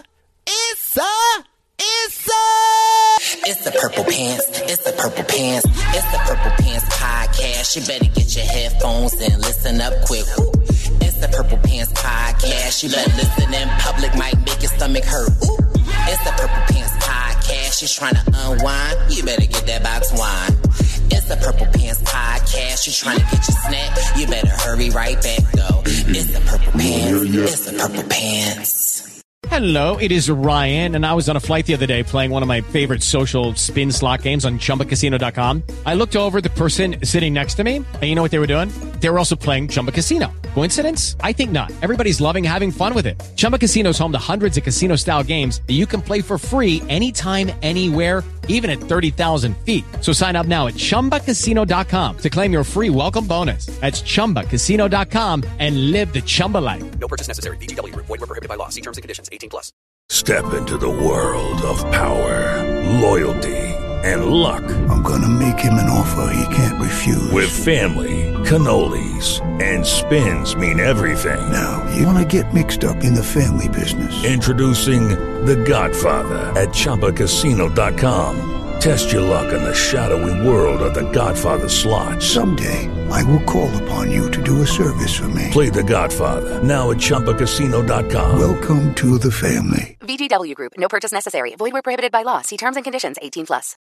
the Purple Pants. It's the Purple Pants. It's the Purple Pants Podcast. You better get your headphones and listen up quick. Ooh. It's the Purple Pants Podcast. You better listen in public, might make your stomach hurt. Ooh. It's the Purple Pants Podcast. You're trying to unwind, you better get that box wine. It's the Purple Pants Podcast. You're trying to get your snack, you better hurry right back though. It's the Purple Pants. It's the Purple Pants. Hello, it is Ryan, and I was on a flight the other day playing one of my favorite social spin slot games on ChumbaCasino.com. I looked over at the person sitting next to me, and you know what they were doing? They were also playing Chumba Casino. Coincidence? I think not. Everybody's loving having fun with it. Chumba Casino is home to hundreds of casino-style games that you can play for free anytime, anywhere, even at 30,000 feet. So sign up now at ChumbaCasino.com to claim your free welcome bonus. That's ChumbaCasino.com and live the Chumba life. No purchase necessary. VGW. Void were prohibited by law. See terms and conditions. 18+. Step into the world of power, loyalty, and luck. I'm gonna make him an offer he can't refuse. With family, cannolis, and spins mean everything. Now, you wanna get mixed up in the family business. Introducing The Godfather at ChumbaCasino.com. Test your luck in the shadowy world of The Godfather slot. Someday, I will call upon you to do a service for me. Play The Godfather, now at ChumbaCasino.com. Welcome to the family. VGW Group. No purchase necessary. Void where prohibited by law. See terms and conditions. 18+.